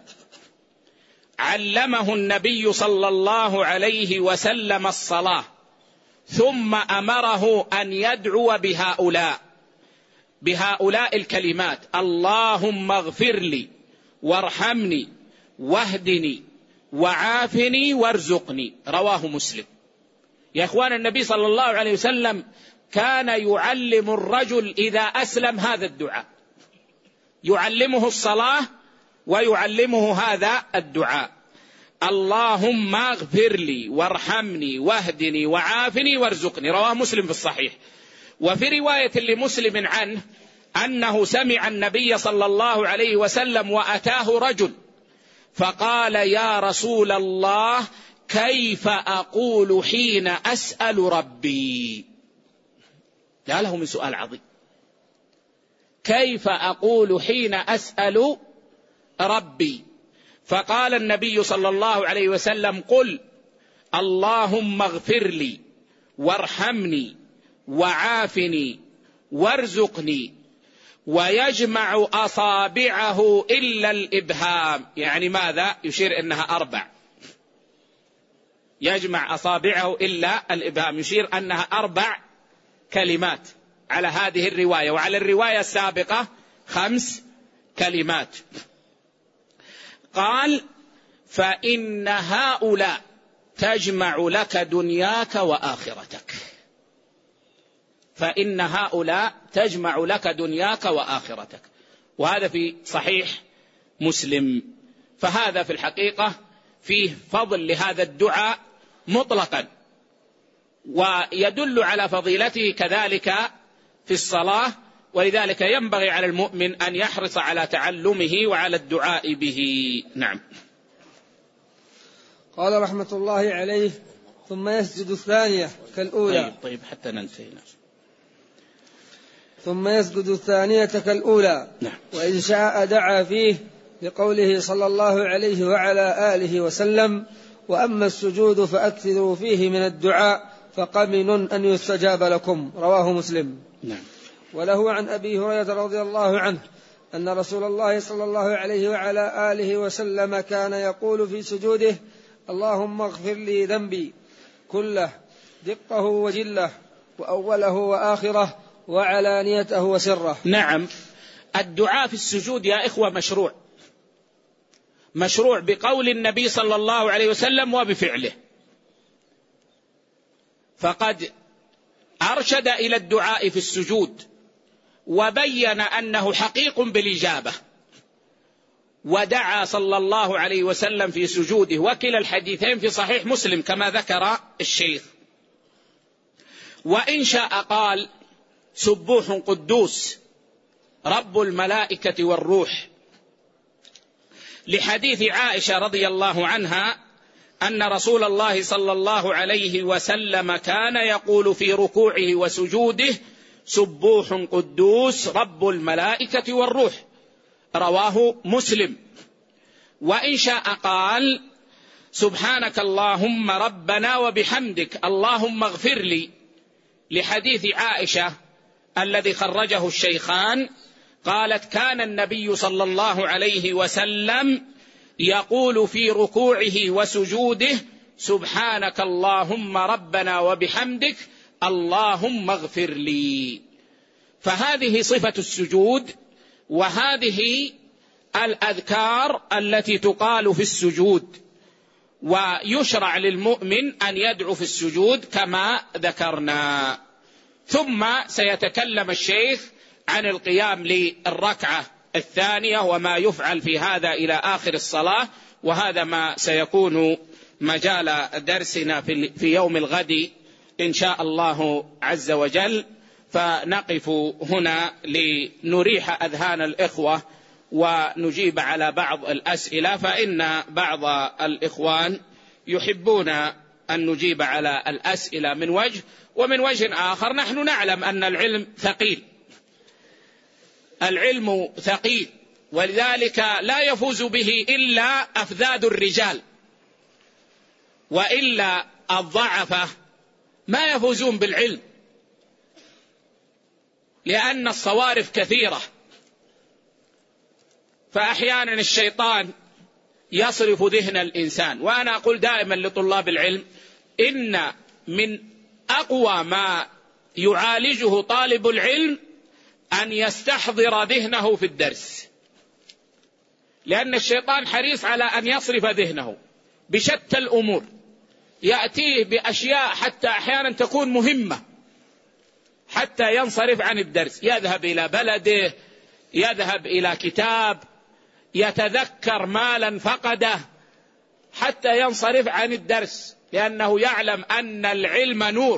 علمه النبي صلى الله عليه وسلم الصلاة، ثم أمره أن يدعو بهؤلاء الكلمات: اللهم اغفر لي وارحمني واهدني وعافني وارزقني. رواه مسلم. يا إخوان، النبي صلى الله عليه وسلم كان يعلم الرجل إذا أسلم هذا الدعاء، يعلمه الصلاة ويعلمه هذا الدعاء: اللهم اغفر لي وارحمني واهدني وعافني وارزقني. رواه مسلم في الصحيح. وفي رواية لمسلم عنه أنه سمع النبي صلى الله عليه وسلم وأتاه رجل فقال: يا رسول الله، كيف أقول حين أسأل ربي؟ لا له من سؤال عظيم. كيف أقول حين أسأل ربي؟ فقال النبي صلى الله عليه وسلم: قل اللهم اغفر لي وارحمني وعافني وارزقني. ويجمع أصابعه إلا الإبهام. يعني ماذا؟ يشير إنها 4. يجمع أصابعه إلا الإبهام، يشير أنها 4 كلمات على هذه الرواية. وعلى الرواية السابقة 5 كلمات. قال: فإن هؤلاء تجمع لك دنياك وآخرتك. فإن هؤلاء تجمع لك دنياك وآخرتك. وهذا في صحيح مسلم. فهذا في الحقيقة فيه فضل لهذا الدعاء مطلقا، ويدل على فضيلته كذلك في الصلاة. ولذلك ينبغي على المؤمن أن يحرص على تعلمه وعلى الدعاء به. نعم. قال رحمة الله عليه: ثم يسجد الثانية كالأولى. طيب حتى ننتهي. ثم يسجد الثانية كالأولى. نعم. وإن شاء دعا فيه لقوله صلى الله عليه وعلى آله وسلم: وأما السجود فأكثروا فيه من الدعاء فقمن أن يستجاب لكم. رواه مسلم. نعم. وله عن أبي هريرة رضي الله عنه أن رسول الله صلى الله عليه وعلى آله وسلم كان يقول في سجوده: اللهم اغفر لي ذنبي كله دقه وجله وأوله وآخره وعلانيته وسره. نعم. الدعاء في السجود يا إخوة مشروع بقول النبي صلى الله عليه وسلم وبفعله، فقد أرشد إلى الدعاء في السجود وبين أنه حقيق بالإجابة، ودعا صلى الله عليه وسلم في سجوده، وكلا الحديثين في صحيح مسلم كما ذكر الشيخ. وإن شاء قال: سبوح قدوس رب الملائكة والروح، لحديث عائشة رضي الله عنها أن رسول الله صلى الله عليه وسلم كان يقول في ركوعه وسجوده: سبوح قدوس رب الملائكة والروح، رواه مسلم. وإن شاء قال: سبحانك اللهم ربنا وبحمدك اللهم اغفر لي، لحديث عائشة الذي خرجه الشيخان قالت: كان النبي صلى الله عليه وسلم يقول في ركوعه وسجوده: سبحانك اللهم ربنا وبحمدك اللهم اغفر لي. فهذه صفة السجود، وهذه الأذكار التي تقال في السجود، ويشرع للمؤمن أن يدعو في السجود كما ذكرنا. ثم سيتكلم الشيخ عن القيام للركعة الثانية وما يفعل في هذا إلى آخر الصلاة، وهذا ما سيكون مجال درسنا في يوم الغد إن شاء الله عز وجل. فنقف هنا لنريح أذهان الإخوة ونجيب على بعض الأسئلة، فإن بعض الإخوان يحبون أن نجيب على الأسئلة من وجه، ومن وجه آخر نحن نعلم أن العلم ثقيل، العلم ثقيل، ولذلك لا يفوز به إلا أفذاذ الرجال، وإلا الضعفة ما يفوزون بالعلم، لأن الصوارف كثيرة. فأحيانا الشيطان يصرف ذهن الإنسان. وأنا أقول دائما لطلاب العلم: إن من أقوى ما يعالجه طالب العلم أن يستحضر ذهنه في الدرس، لأن الشيطان حريص على أن يصرف ذهنه بشتى الأمور، يأتيه بأشياء حتى أحيانا تكون مهمة حتى ينصرف عن الدرس، يذهب إلى بلده، يذهب إلى كتاب، يتذكر مالا فقده حتى ينصرف عن الدرس، لأنه يعلم أن العلم نور،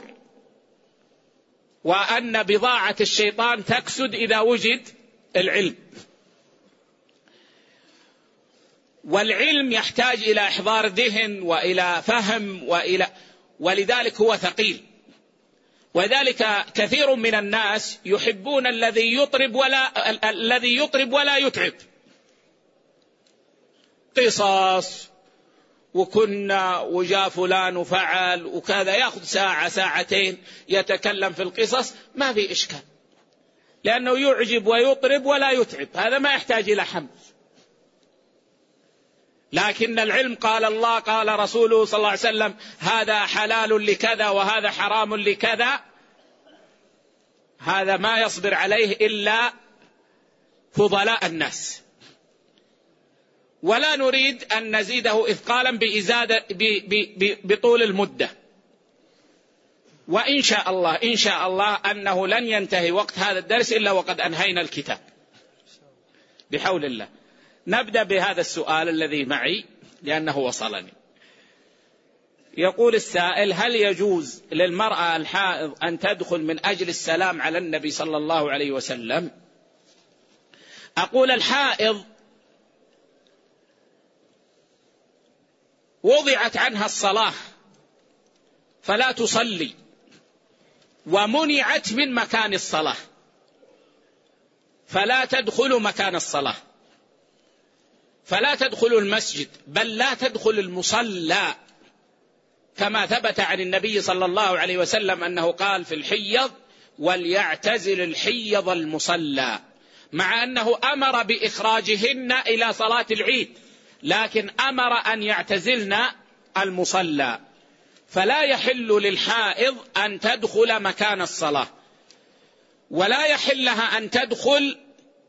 وأن بضاعة الشيطان تكسد إذا وجد العلم. والعلم يحتاج إلى إحضار ذهن وإلى فهم ولذلك هو ثقيل. وذلك كثير من الناس يحبون الذي يطرب ولا يتعب، قصص وكنا وجاء فلان وفعل وكذا، يأخذ ساعة ساعتين يتكلم في القصص، ما في إشكال، لأنه يعجب ويطرب ولا يتعب، هذا ما يحتاج إلى حمل. لكن العلم قال الله قال رسوله صلى الله عليه وسلم هذا حلال لكذا وهذا حرام لكذا، هذا ما يصبر عليه إلا فضلاء الناس. ولا نريد أن نزيده إثقالا بطول المدة. وإن شاء الله أنه لن ينتهي وقت هذا الدرس إلا وقد أنهينا الكتاب بحول الله. نبدأ بهذا السؤال الذي معي لأنه وصلني. يقول السائل: هل يجوز للمرأة الحائض أن تدخل من أجل السلام على النبي صلى الله عليه وسلم؟ أقول الحائض وضعت عنها الصلاة فلا تصلي، ومنعت من مكان الصلاة فلا تدخل مكان الصلاة، فلا تدخل المسجد، بل لا تدخل المصلى، كما ثبت عن النبي صلى الله عليه وسلم أنه قال في الحيض: وليعتزل الحيض المصلى، مع أنه أمر بإخراجهن إلى صلاة العيد، لكن أمر أن يعتزلن المصلى. فلا يحل للحائض أن تدخل مكان الصلاة، ولا يحل لها أن تدخل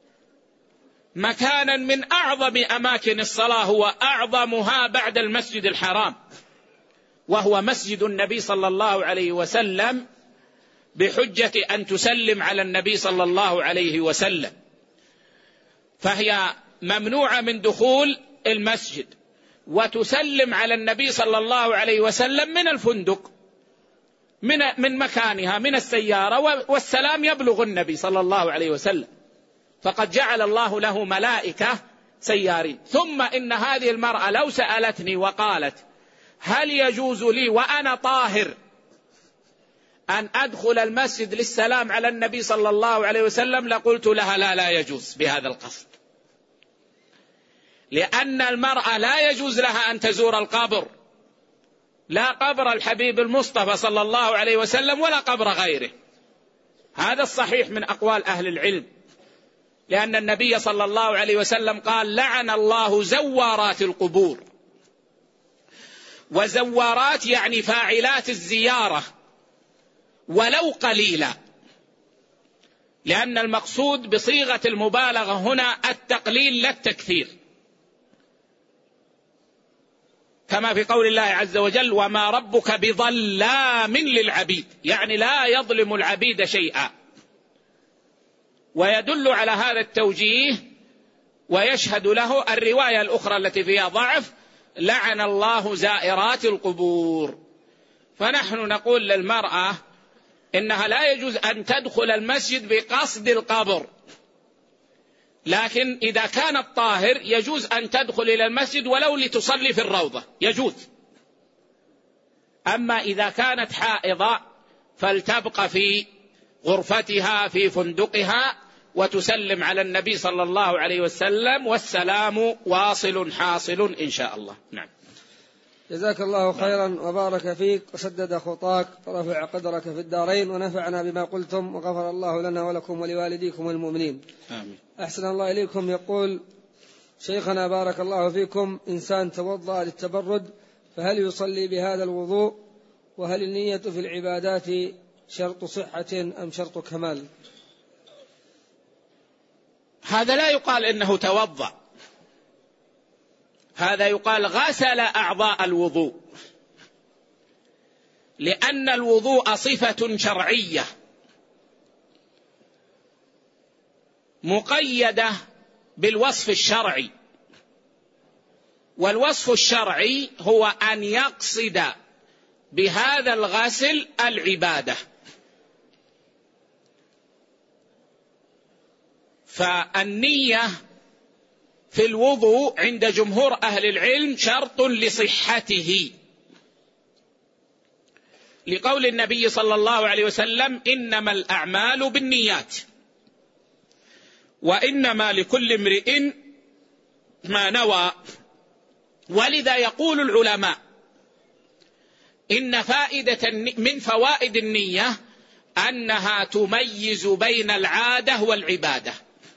مكانا من أعظم أماكن الصلاة، هو أعظمها بعد المسجد الحرام، وهو مسجد النبي صلى الله عليه وسلم، بحجة أن تسلم على النبي صلى الله عليه وسلم، فهي ممنوعة من دخول المسجد، وتسلم على النبي صلى الله عليه وسلم من الفندق، من مكانها، من السيارة، والسلام يبلغ النبي صلى الله عليه وسلم، فقد جعل الله له ملائكة سيارين. ثم إن هذه المرأة لو سألتني وقالت: هل يجوز لي وأنا طاهر أن أدخل المسجد للسلام على النبي صلى الله عليه وسلم، لقلت لها: لا يجوز بهذا القصد، لأن المرأة لا يجوز لها أن تزور القبر، لا قبر الحبيب المصطفى صلى الله عليه وسلم ولا قبر غيره. هذا الصحيح من أقوال أهل العلم، لأن النبي صلى الله عليه وسلم قال: لعن الله زوارات القبور. وزوارات يعني فاعلات الزيارة ولو قليلا، لأن المقصود بصيغة المبالغة هنا التقليل لا التكثير، كما في قول الله عز وجل: وما ربك بظلام للعبيد، يعني لا يظلم العبيد شيئا. ويدل على هذا التوجيه ويشهد له الرواية الأخرى التي فيها ضعف: لعن الله زائرات القبور. فنحن نقول للمرأة إنها لا يجوز أن تدخل المسجد بقصد القبر، لكن إذا كانت طاهر يجوز أن تدخل إلى المسجد ولو لتصلي في الروضة، يجوز. أما إذا كانت حائضة فلتبقى في غرفتها في فندقها وتسلم على النبي صلى الله عليه وسلم، والسلام واصل حاصل إن شاء الله. نعم. جزاك الله خيرا وبارك فيك وسدد خطاك ورفع قدرك في الدارين، ونفعنا بما قلتم، وغفر الله لنا ولكم ولوالديكم والمؤمنين. آمين. أحسن الله إليكم. يقول شيخنا بارك الله فيكم: إنسان توضأ للتبرد، فهل يصلي بهذا الوضوء؟ وهل النية في العبادات شرط صحة أم شرط كمال؟ هذا لا يقال إنه توضأ، هذا يقال غسل أعضاء الوضوء، لأن الوضوء صفة شرعية مقيدة بالوصف الشرعي، والوصف الشرعي هو أن يقصد بهذا الغسل العبادة. فالنية في الوضوء عند جمهور أهل العلم شرط لصحته، لقول النبي صلى الله عليه وسلم: إنما الأعمال بالنيات وإنما لكل امرئ ما نوى. ولذا يقول العلماء إن فائدة من فوائد النية أنها تميز بين العادة والعبادة،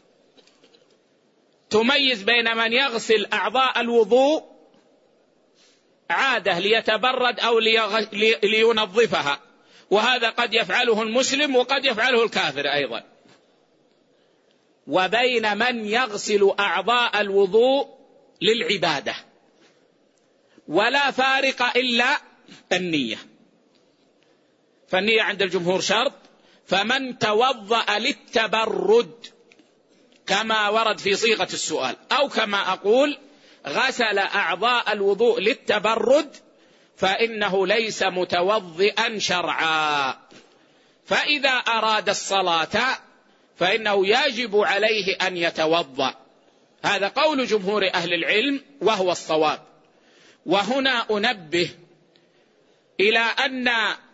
تميز بين من يغسل أعضاء الوضوء عادة ليتبرد أو لينظفها، وهذا قد يفعله المسلم وقد يفعله الكافر أيضا، وبين من يغسل أعضاء الوضوء للعبادة، ولا فارق إلا النية. فالنية عند الجمهور شرط. فمن توضأ للتبرد كما ورد في صيغة السؤال، أو كما أقول غسل أعضاء الوضوء للتبرد، فإنه ليس متوضئا شرعا. فإذا أراد الصلاة فإنه يجب عليه أن يتوضأ. هذا قول جمهور أهل العلم وهو الصواب. وهنا أنبه إلى أن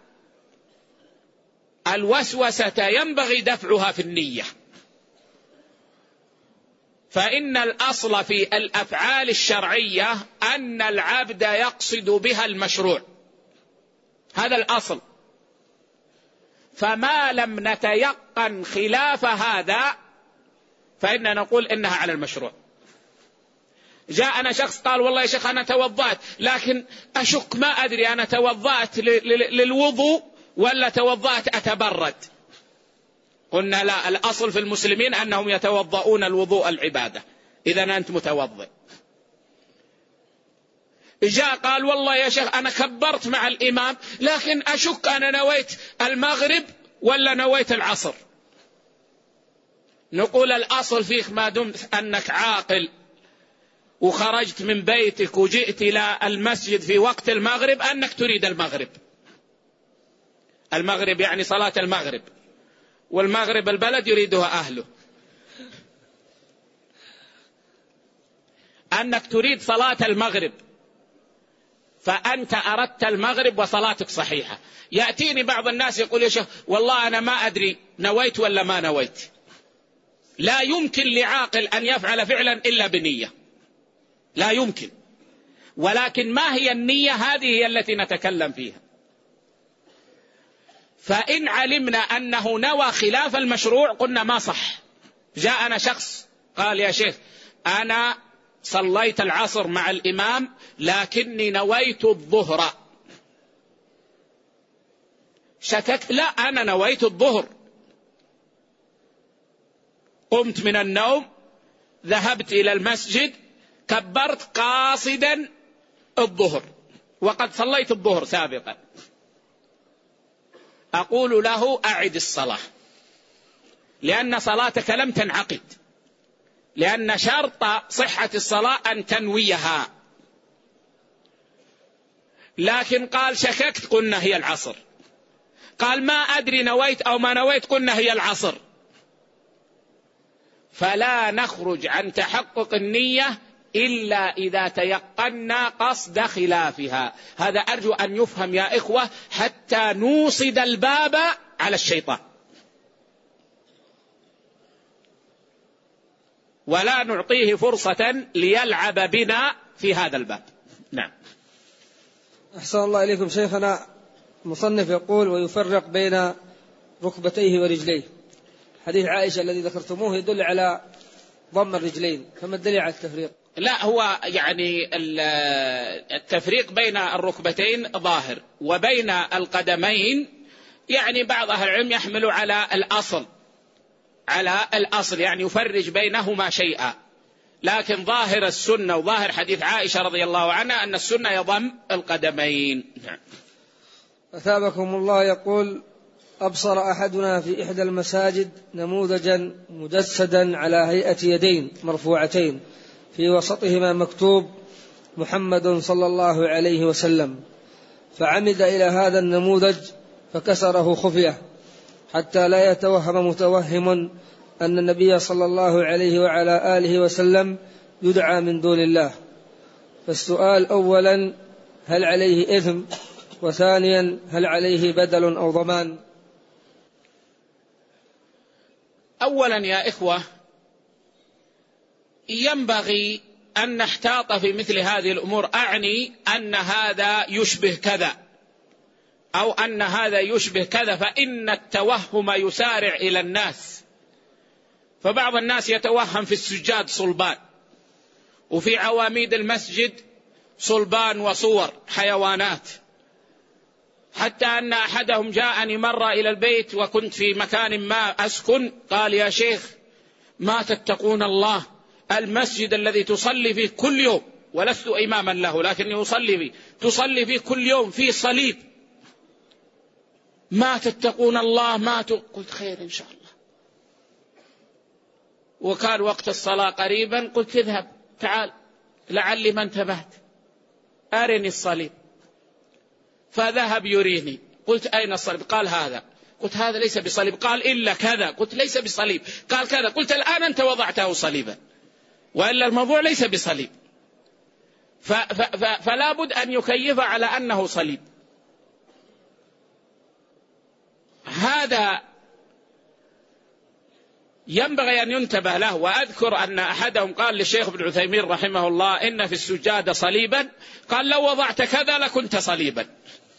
الوسوسة ينبغي دفعها في النية، فإن الأصل في الأفعال الشرعية أن العبد يقصد بها المشروع، هذا الأصل. فما لم نتيقن خلاف هذا فإننا نقول إنها على المشروع. جاءنا شخص قال والله يا شيخ أنا توضأت، لكن أشك ما أدري أنا توضأت للوضوء ولا توضأت أتبرد. قلنا لا، الأصل في المسلمين أنهم يتوضؤون الوضوء العبادة، إذن أنت متوضئ. جاء قال والله يا شيخ أنا كبرت مع الإمام، لكن أشك أنا نويت المغرب ولا نويت العصر. نقول الأصل فيك ما دمت أنك عاقل وخرجت من بيتك وجئت إلى المسجد في وقت المغرب أنك تريد المغرب. المغرب يعني صلاة المغرب، والمغرب البلد يريدها أهله. أنك تريد صلاة المغرب، فأنت أردت المغرب وصلاتك صحيحة. يأتيني بعض الناس يقول يا شيخ والله أنا ما أدري نويت ولا ما نويت. لا يمكن لعاقل أن يفعل فعلا إلا بنية، لا يمكن. ولكن ما هي النية؟ هذه هي التي نتكلم فيها. فإن علمنا أنه نوى خلاف المشروع قلنا ما صح. جاءنا شخص قال يا شيخ أنا صليت العصر مع الإمام لكني نويت الظهر. شككت، لا أنا نويت الظهر. قمت من النوم، ذهبت إلى المسجد، كبرت قاصدا الظهر وقد صليت الظهر سابقا. أقول له أعد الصلاة، لأن صلاتك لم تنعقد، لأن شرط صحة الصلاة أن تنويها. لكن قال شككت، قلنا هي العصر. قال ما أدري نويت أو ما نويت، قلنا هي العصر. فلا نخرج عن تحقق النية إلا إذا تيقنا قصد خلافها. هذا أرجو أن يفهم يا إخوة حتى نوصد الباب على الشيطان، ولا نعطيه فرصة ليلعب بنا في هذا الباب. نعم. أحسن الله إليكم شيخنا. المصنف يقول ويفرق بين ركبتيه ورجليه. حديث عائشة الذي ذكرتموه يدل على ضم الرجلين، فما الدليل على التفريق؟ لا، هو يعني التفريق بين الركبتين ظاهر، وبين القدمين يعني بعض أهل العلم يحمل على الأصل يعني يفرج بينهما شيئا. لكن ظاهر السنة وظاهر حديث عائشة رضي الله عنها أن السنة يضم القدمين. أثابكم الله. يقول أبصر أحدنا في إحدى المساجد نموذجا مجسدا على هيئة يدين مرفوعتين في وسطهما مكتوب محمد صلى الله عليه وسلم، فعمد إلى هذا النموذج فكسره خفية حتى لا يتوهم متوهم أن النبي صلى الله عليه وعلى آله وسلم يدعى من دون الله. فالسؤال أولا هل عليه إثم؟ وثانيا هل عليه بدل أو ضمان؟ أولا يا إخوة ينبغي أن نحتاط في مثل هذه الأمور. أعني أن هذا يشبه كذا أو أن هذا يشبه كذا، فإن التوهم يسارع إلى الناس. فبعض الناس يتوهم في السجاد صلبان، وفي عواميد المسجد صلبان وصور حيوانات، حتى أن أحدهم جاءني مرة إلى البيت وكنت في مكان ما أسكن، قال يا شيخ ما تتقون الله، المسجد الذي تصلي فيه كل يوم، ولست إماما له لكني تصلي فيه كل يوم في صليب، ما تتقون الله قلت خير إن شاء الله. وكان وقت الصلاة قريبا، قلت اذهب تعال لعلي ما انتبهت أرني الصليب. فذهب يريني، قلت أين الصليب؟ قال هذا. قلت هذا ليس بصليب. قال إلا كذا. قلت ليس بصليب. قال كذا. قلت الآن أنت وضعته صليبا، وإلا الموضوع ليس بصليب. فلا بد أن يكيف على أنه صليب. هذا ينبغي أن ينتبه له. وأذكر أن أحدهم قال للشيخ ابن عثيمين رحمه الله: إن في السجادة صليبا، قال: لو وضعت كذا لكنت صليبا.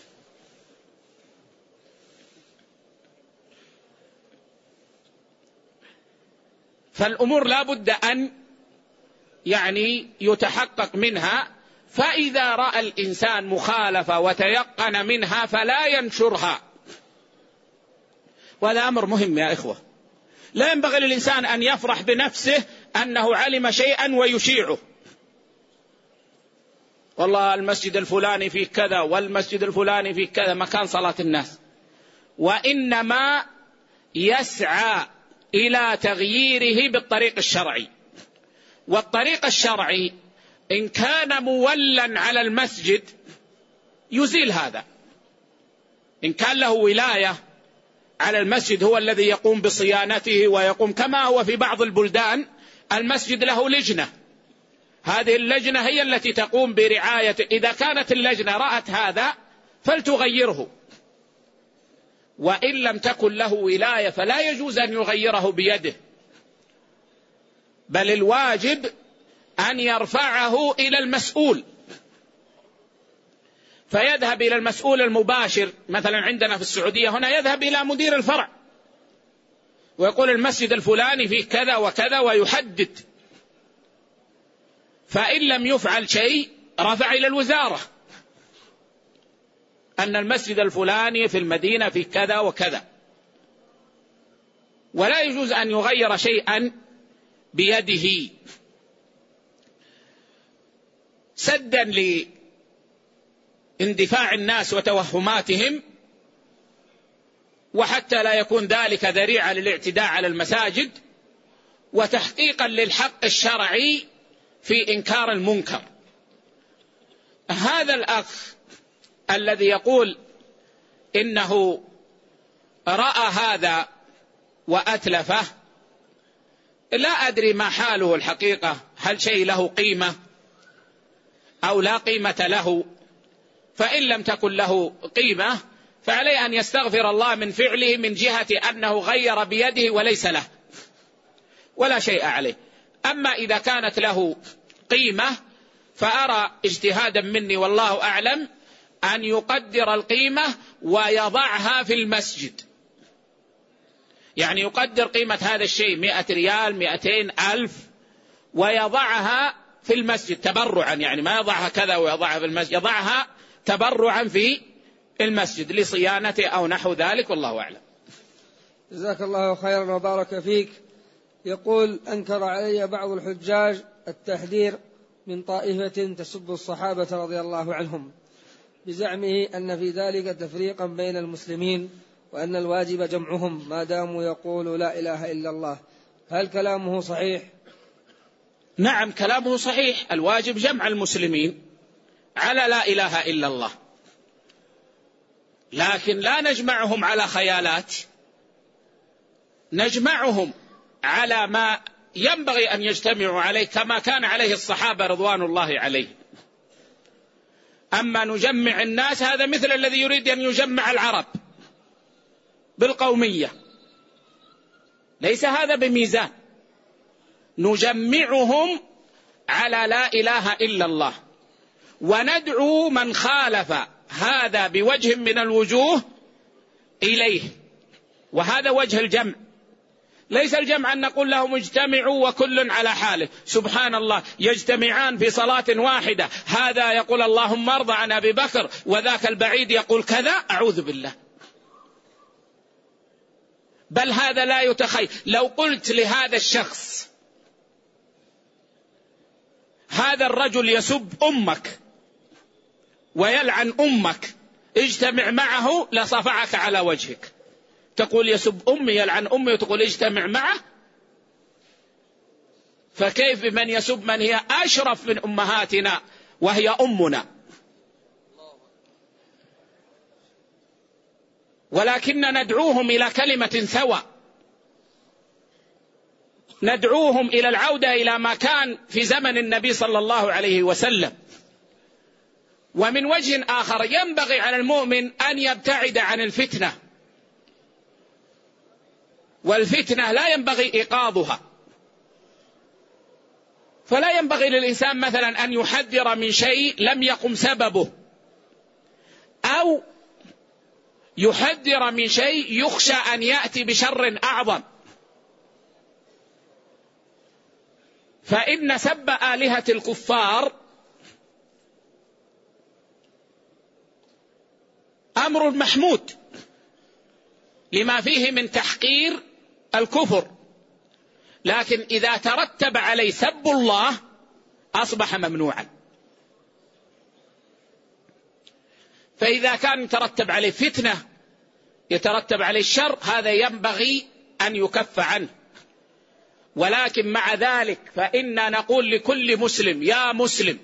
فالأمور لا بد أن يتحقق منها، فإذا رأى الإنسان مخالفة وتيقن منها فلا ينشرها. وهذا أمر مهم يا إخوة، لا ينبغي للإنسان أن يفرح بنفسه أنه علم شيئا ويشيعه. والله المسجد الفلاني فيه كذا، والمسجد الفلاني فيه كذا، مكان صلاة الناس. وإنما يسعى إلى تغييره بالطريق الشرعي. والطريق الشرعي إن كان مولا على المسجد يزيل هذا. إن كان له ولاية على المسجد، هو الذي يقوم بصيانته ويقوم، كما هو في بعض البلدان المسجد له لجنة، هذه اللجنة هي التي تقوم برعاية. إذا كانت اللجنة رأت هذا فلتغيره، وإن لم تكن له ولاية فلا يجوز أن يغيره بيده، بل الواجب أن يرفعه إلى المسؤول، فيذهب إلى المسؤول المباشر. مثلا عندنا في السعودية هنا يذهب إلى مدير الفرع ويقول: المسجد الفلاني فيه كذا وكذا، ويحدد. فإن لم يفعل شيء رفع إلى الوزارة أن المسجد الفلاني في المدينة فيه كذا وكذا، ولا يجوز أن يغير شيئا بيده سدا لاندفاع الناس وتوهماتهم، وحتى لا يكون ذلك ذريعة للاعتداء على المساجد، وتحقيقا للحق الشرعي في إنكار المنكر. هذا الأخ الذي يقول إنه رأى هذا وأتلفه، لا أدري ما حاله الحقيقة، هل شيء له قيمة أو لا قيمة له؟ فإن لم تكن له قيمة فعليه أن يستغفر الله من فعله، من جهة أنه غير بيده وليس له، ولا شيء عليه. أما إذا كانت له قيمة فأرى اجتهادا مني والله أعلم أن يقدر القيمة ويضعها في المسجد. يعني يقدر قيمة هذا الشيء 100 ريال 200 ألف، ويضعها في المسجد تبرعا، يعني ما يضعها كذا ويضعها في المسجد، يضعها تبرعا في المسجد لصيانته أو نحو ذلك، والله أعلم. جزاك الله خيرا وبارك فيك. يقول: أنكر علي بعض الحجاج التحذير من طائفة تسب الصحابة رضي الله عنهم، بزعمه أن في ذلك تفريقا بين المسلمين، وأن الواجب جمعهم ما داموا يقولوا لا إله إلا الله. هل كلامه صحيح؟ نعم كلامه صحيح، الواجب جمع المسلمين على لا إله إلا الله، لكن لا نجمعهم على خيالات، نجمعهم على ما ينبغي أن يجتمعوا عليه كما كان عليه الصحابة رضوان الله عليه. أما نجمع الناس هذا مثل الذي يريد أن يجمع العرب بالقومية، ليس هذا بميزان. نجمعهم على لا إله إلا الله، وندعو من خالف هذا بوجه من الوجوه إليه، وهذا وجه الجمع. ليس الجمع أن نقول لهم اجتمعوا وكل على حاله، سبحان الله، يجتمعان في صلاة واحدة، هذا يقول اللهم ارضى عن أبي بكر وذاك البعيد يقول كذا، أعوذ بالله. بل هذا لا يتخيل. لو قلت لهذا الشخص هذا الرجل يسب أمك ويلعن أمك، اجتمع معه، لصفعك على وجهك. تقول يسب أمي يلعن أمي وتقول اجتمع معه؟ فكيف بمن يسب من هي أشرف من أمهاتنا وهي أمنا؟ ولكننا ندعوهم إلى كلمة سواء، ندعوهم إلى العودة إلى ما كان في زمن النبي صلى الله عليه وسلم. ومن وجه آخر ينبغي على المؤمن أن يبتعد عن الفتنة والفتنة لا ينبغي إيقاظها. فلا ينبغي للإنسان مثلا أن يحذر من شيء لم يقم سببه، أو يحذر من شيء يخشى أن يأتي بشر أعظم. فإن سب آلهة الكفار أمر محمود لما فيه من تحقير الكفر، لكن إذا ترتب عليه سب الله أصبح ممنوعا. فإذا كان يترتب عليه فتنة، يترتب عليه الشر، هذا ينبغي أن يكف عنه. ولكن مع ذلك فإنا نقول لكل مسلم: يا مسلم،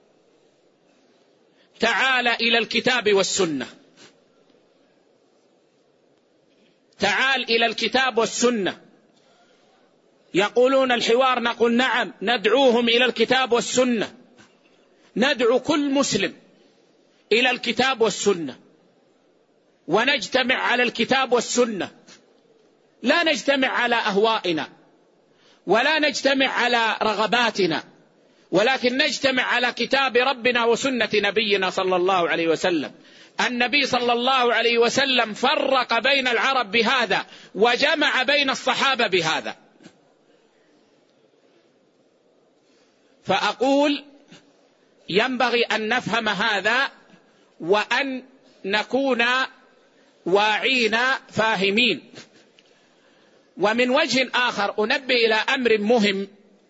تعال إلى الكتاب والسنة، تعال إلى الكتاب والسنة. يقولون الحوار، نقول نعم، ندعوهم إلى الكتاب والسنة، ندعو كل مسلم إلى الكتاب والسنة، ونجتمع على الكتاب والسنة، لا نجتمع على أهوائنا ولا نجتمع على رغباتنا، ولكن نجتمع على كتاب ربنا وسنة نبينا صلى الله عليه وسلم. النبي صلى الله عليه وسلم فرق بين العرب بهذا، وجمع بين الصحابة بهذا. فأقول ينبغي أن نفهم هذا، وأن نكون واعين فاهمين. ومن وجه آخر أنبه إلى أمر مهم،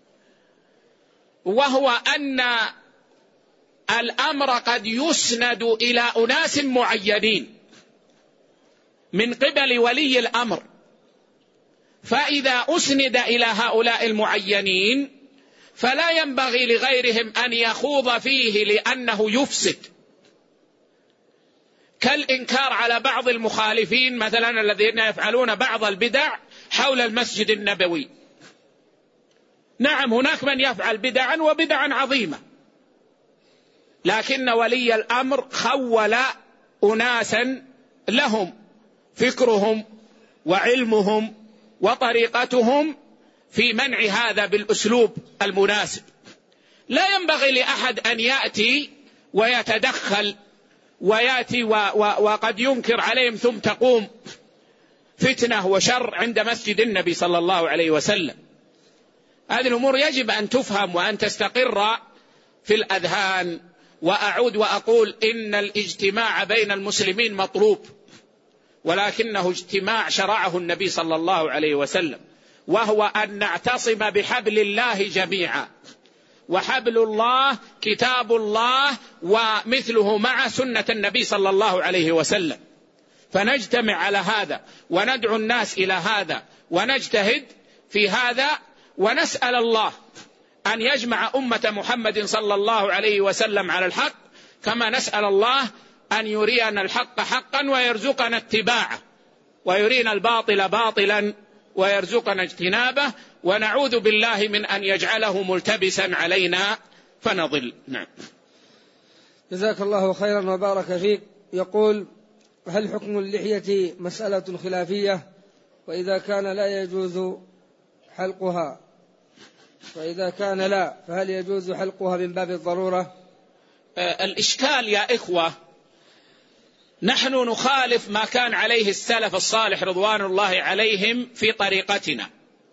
وهو أن الأمر قد يسند إلى أناس معينين من قبل ولي الأمر، فإذا أسند إلى هؤلاء المعينين فلا ينبغي لغيرهم أن يخوض فيه لأنه يفسد، كالإنكار على بعض المخالفين مثلا الذين يفعلون بعض البدع حول المسجد النبوي. نعم، هناك من يفعل بدعا وبدعا عظيمة، لكن ولي الأمر خول أناسا لهم فكرهم وعلمهم وطريقتهم في منع هذا بالأسلوب المناسب. لا ينبغي لأحد أن يأتي ويتدخل ويأتي وقد ينكر عليهم ثم تقوم فتنة وشر عند مسجد النبي صلى الله عليه وسلم. هذه الأمور يجب أن تفهم وأن تستقر في الأذهان. وأعود وأقول إن الاجتماع بين المسلمين مطلوب، ولكنه اجتماع شرعه النبي صلى الله عليه وسلم، وهو أن نعتصم بحبل الله جميعا، وحبل الله كتاب الله ومثله مع سنة النبي صلى الله عليه وسلم. فنجتمع على هذا وندعو الناس إلى هذا ونجتهد في هذا، ونسأل الله أن يجمع أمة محمد صلى الله عليه وسلم على الحق، كما نسأل الله أن يرينا الحق حقا ويرزقنا اتباعه، ويرينا الباطل باطلا ويرزقنا اجتنابه، ونعوذ بالله من أن يجعله ملتبسا علينا فنضل. نعم. جزاك الله خيرا وبارك فيك. يقول: هل حكم اللحية مسألة خلافية؟ وإذا كان لا يجوز حلقها، وإذا كان لا فهل يجوز حلقها من باب الضرورة؟ الإشكال يا إخوة، نحن نخالف ما كان عليه السلف الصالح رضوان الله عليهم في طريقتنا.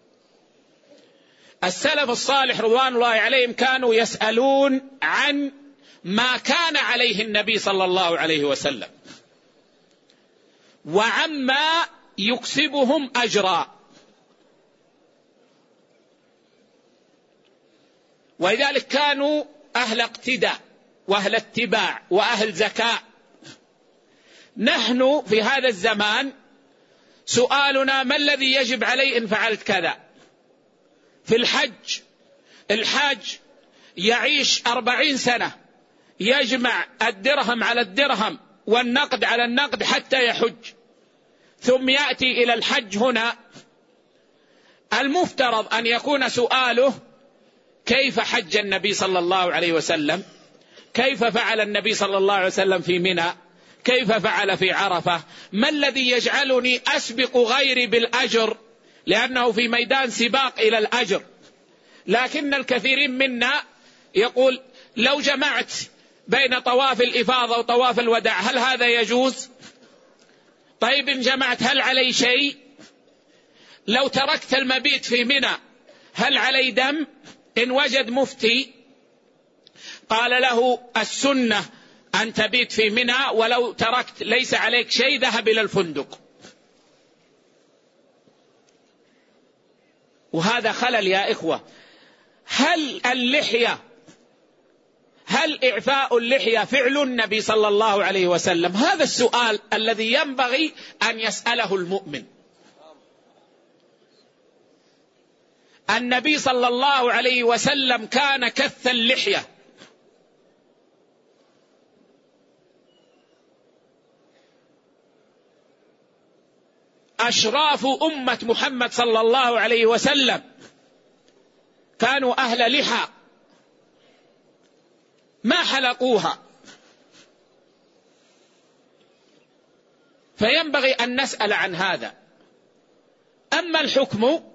السلف الصالح رضوان الله عليهم كانوا يسألون عن ما كان عليه النبي صلى الله عليه وسلم وعما يكسبهم أجرا، ولذلك كانوا أهل اقتداء وأهل اتباع وأهل ذكاء. نحن في هذا الزمان سؤالنا: ما الذي يجب علي إن فعلت كذا؟ في الحج، الحاج يعيش 40 سنة يجمع الدرهم على الدرهم والنقد على النقد حتى يحج، ثم يأتي إلى الحج هنا. المفترض أن يكون سؤاله: كيف حج النبي صلى الله عليه وسلم؟ كيف فعل النبي صلى الله عليه وسلم في منى؟ كيف فعل في عرفة؟ ما الذي يجعلني أسبق غيري بالأجر لأنه في ميدان سباق إلى الأجر. لكن الكثيرين منا يقول لو جمعت بين طواف الإفاضة وطواف الوداع هل هذا يجوز؟ طيب إن جمعت هل علي شيء؟ لو تركت المبيت في منى هل علي دم؟ إن وجد مفتي قال له السنة أن تبيت في منى ولو تركت ليس عليك شيء، ذهب إلى الفندق. وهذا خلل يا إخوة. هل إعفاء اللحية فعل النبي صلى الله عليه وسلم؟ هذا السؤال الذي ينبغي أن يسأله المؤمن. النبي صلى الله عليه وسلم كان كث اللحية، أشراف أمة محمد صلى الله عليه وسلم كانوا أهل لحى ما حلقوها. فينبغي أن نسأل عن هذا. أما الحكم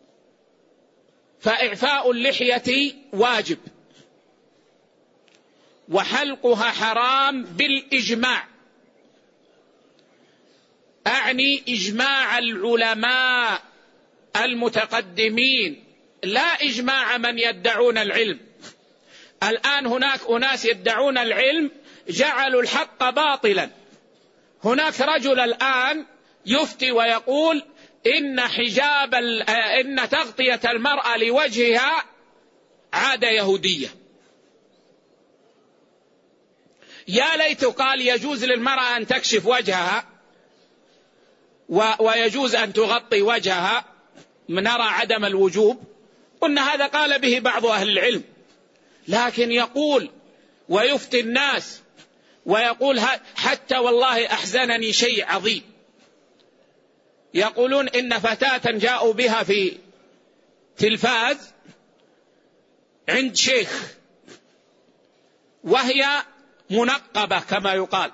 فإعفاء اللحية واجب وحلقها حرام بالإجماع، أعني إجماع العلماء المتقدمين لا إجماع من يدعون العلم. الآن هناك أناس يدعون العلم جعلوا الحق باطلا. هناك رجل الآن يفتي ويقول إن تغطية المرأة لوجهها عادة يهودية. يا ليت قال يجوز للمرأة أن تكشف وجهها ويجوز أن تغطي وجهها، نرى عدم الوجوب. قلنا هذا قال به بعض أهل العلم، لكن يقول ويفتي الناس ويقول حتى والله أحزنني شيء عظيم. يقولون إن فتاة جاءوا بها في تلفاز عند شيخ وهي منقبة كما يقال،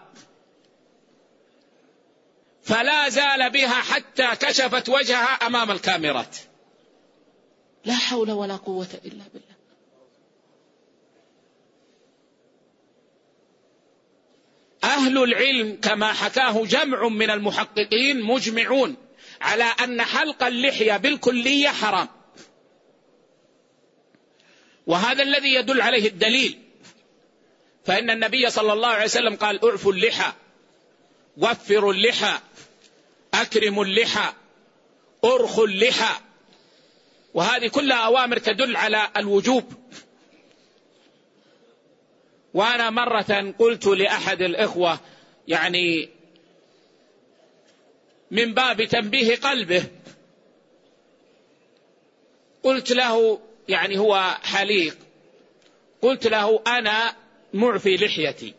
فلا زال بها حتى كشفت وجهها أمام الكاميرات. لا حول ولا قوة إلا بالله. أهل العلم كما حكاه جمع من المحققين مجمعون على أن حلق اللحية بالكلية حرام، وهذا الذي يدل عليه الدليل. فإن النبي صلى الله عليه وسلم قال اعفوا اللحى، وفروا اللحى، أكرموا اللحى، أرخوا اللحى، وهذه كلها أوامر تدل على الوجوب. وأنا مرة قلت لأحد الإخوة يعني من باب تنبيه قلبه، قلت له يعني هو حليق، قلت له أنا معفي لحيتي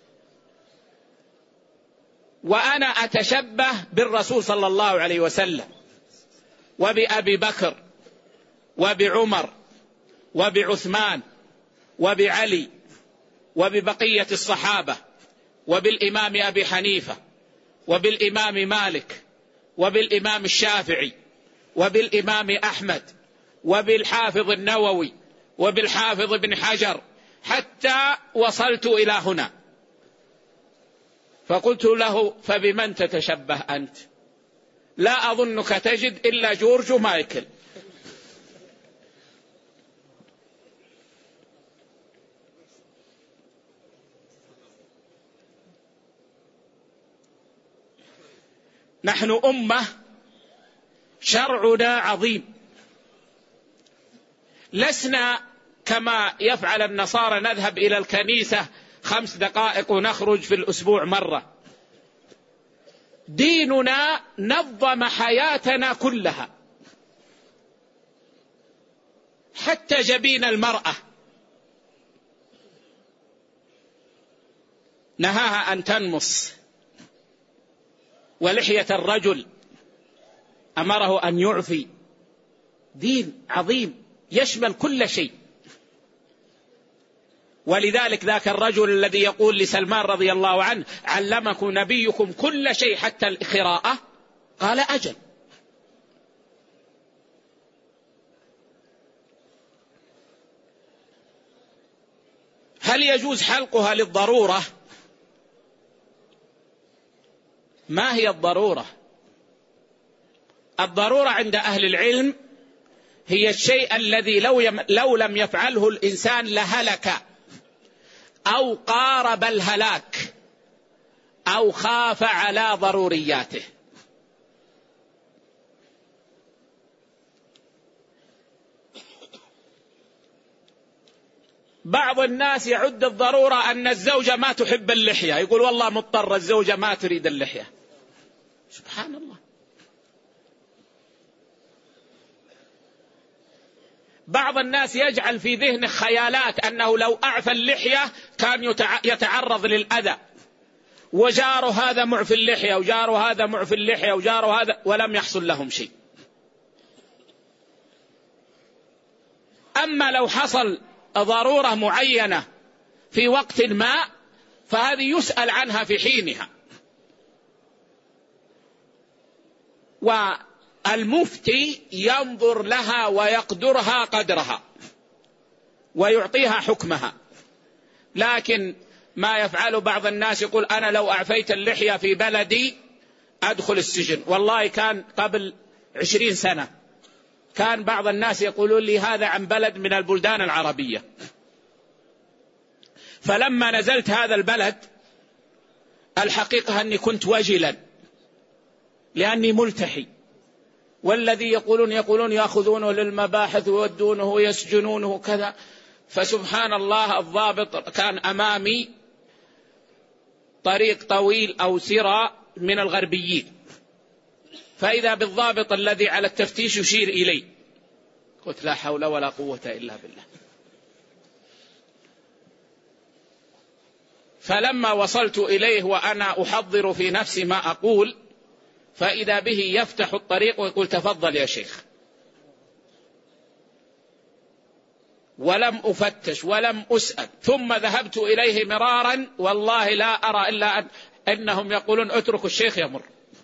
وأنا أتشبه بالرسول صلى الله عليه وسلم وبأبي بكر وبعمر وبعثمان وبعلي وببقية الصحابة وبالإمام أبي حنيفة وبالإمام مالك وبالإمام الشافعي وبالإمام أحمد وبالحافظ النووي وبالحافظ ابن حجر حتى وصلت إلى هنا. فقلت له فبمن تتشبه أنت؟ لا أظنك تجد إلا جورج ومايكل. نحن أمة شرعنا عظيم، لسنا كما يفعل النصارى نذهب إلى الكنيسة 5 دقائق ونخرج في الأسبوع مرة. ديننا نظم حياتنا كلها، حتى جبين المرأة نهاها أن تنمص، ولحية الرجل أمره أن يعفي. دين عظيم يشمل كل شيء. ولذلك ذاك الرجل الذي يقول لسلمان رضي الله عنه علمكم نبيكم كل شيء حتى القراءة، قال أجل. هل يجوز حلقها للضرورة؟ ما هي الضرورة؟ الضرورة عند أهل العلم هي الشيء الذي لو لم يفعله الإنسان لهلك أو قارب الهلاك أو خاف على ضرورياته. بعض الناس يعد الضرورة أن الزوجة ما تحب اللحية، يقول والله مضطر، الزوجة ما تريد اللحية. سبحان الله. بعض الناس يجعل في ذهنه خيالات أنه لو أعفى اللحية كان يتعرض للأذى، وجاره هذا معفي اللحية وجاره هذا معفي اللحية وجاره هذا، ولم يحصل لهم شيء. أما لو حصل ضرورة معينة في وقت ما فهذه يسأل عنها في حينها، والمفتي ينظر لها ويقدرها قدرها ويعطيها حكمها. لكن ما يفعل بعض الناس يقول أنا لو أعفيت اللحية في بلدي أدخل السجن. والله كان قبل 20 سنة كان بعض الناس يقولون لي هذا عن بلد من البلدان العربية، فلما نزلت هذا البلد الحقيقة أني كنت وجلا لأني ملتحي، والذي يقولون يأخذونه للمباحث ويودونه ويسجنونه كذا. فسبحان الله الضابط كان أمامي طريق طويل أو سرى من الغربيين، فإذا بالضابط الذي على التفتيش يشير إلي، قلت لا حول ولا قوة إلا بالله. فلما وصلت إليه وأنا أحضر في نفسي ما أقول، فإذا به يفتح الطريق ويقول تفضل يا شيخ، ولم أفتش ولم أسأل. ثم ذهبت إليه مرارا، والله لا أرى إلا أنهم يقولون اترك الشيخ يمر.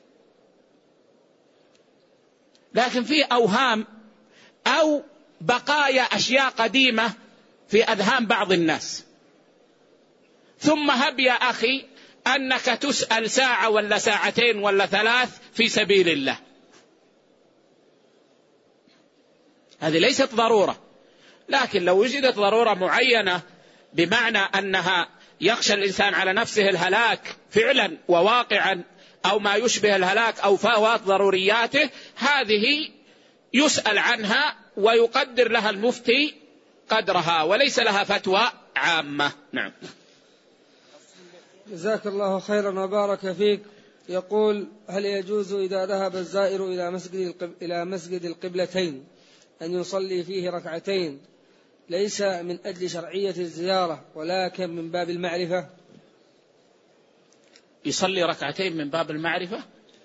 لكن في أوهام أو بقايا أشياء قديمة في أذهان بعض الناس. ثم هب يا أخي أنك تسأل ساعة ولا ساعتين ولا 3 في سبيل الله، هذه ليست ضرورة. لكن لو وجدت ضرورة معينة بمعنى أنها يخشى الإنسان على نفسه الهلاك فعلا وواقعا أو ما يشبه الهلاك أو فوات ضرورياته، هذه يسأل عنها ويقدر لها المفتي قدرها، وليس لها فتوى عامة. نعم. جزاك الله خيرا وبارك فيك. يقول هل يجوز إذا ذهب الزائر إلى مسجد القبلتين أن يصلي فيه ركعتين ليس من أجل شرعية الزيارة ولكن من باب المعرفة؟ يصلي ركعتين من باب المعرفة؟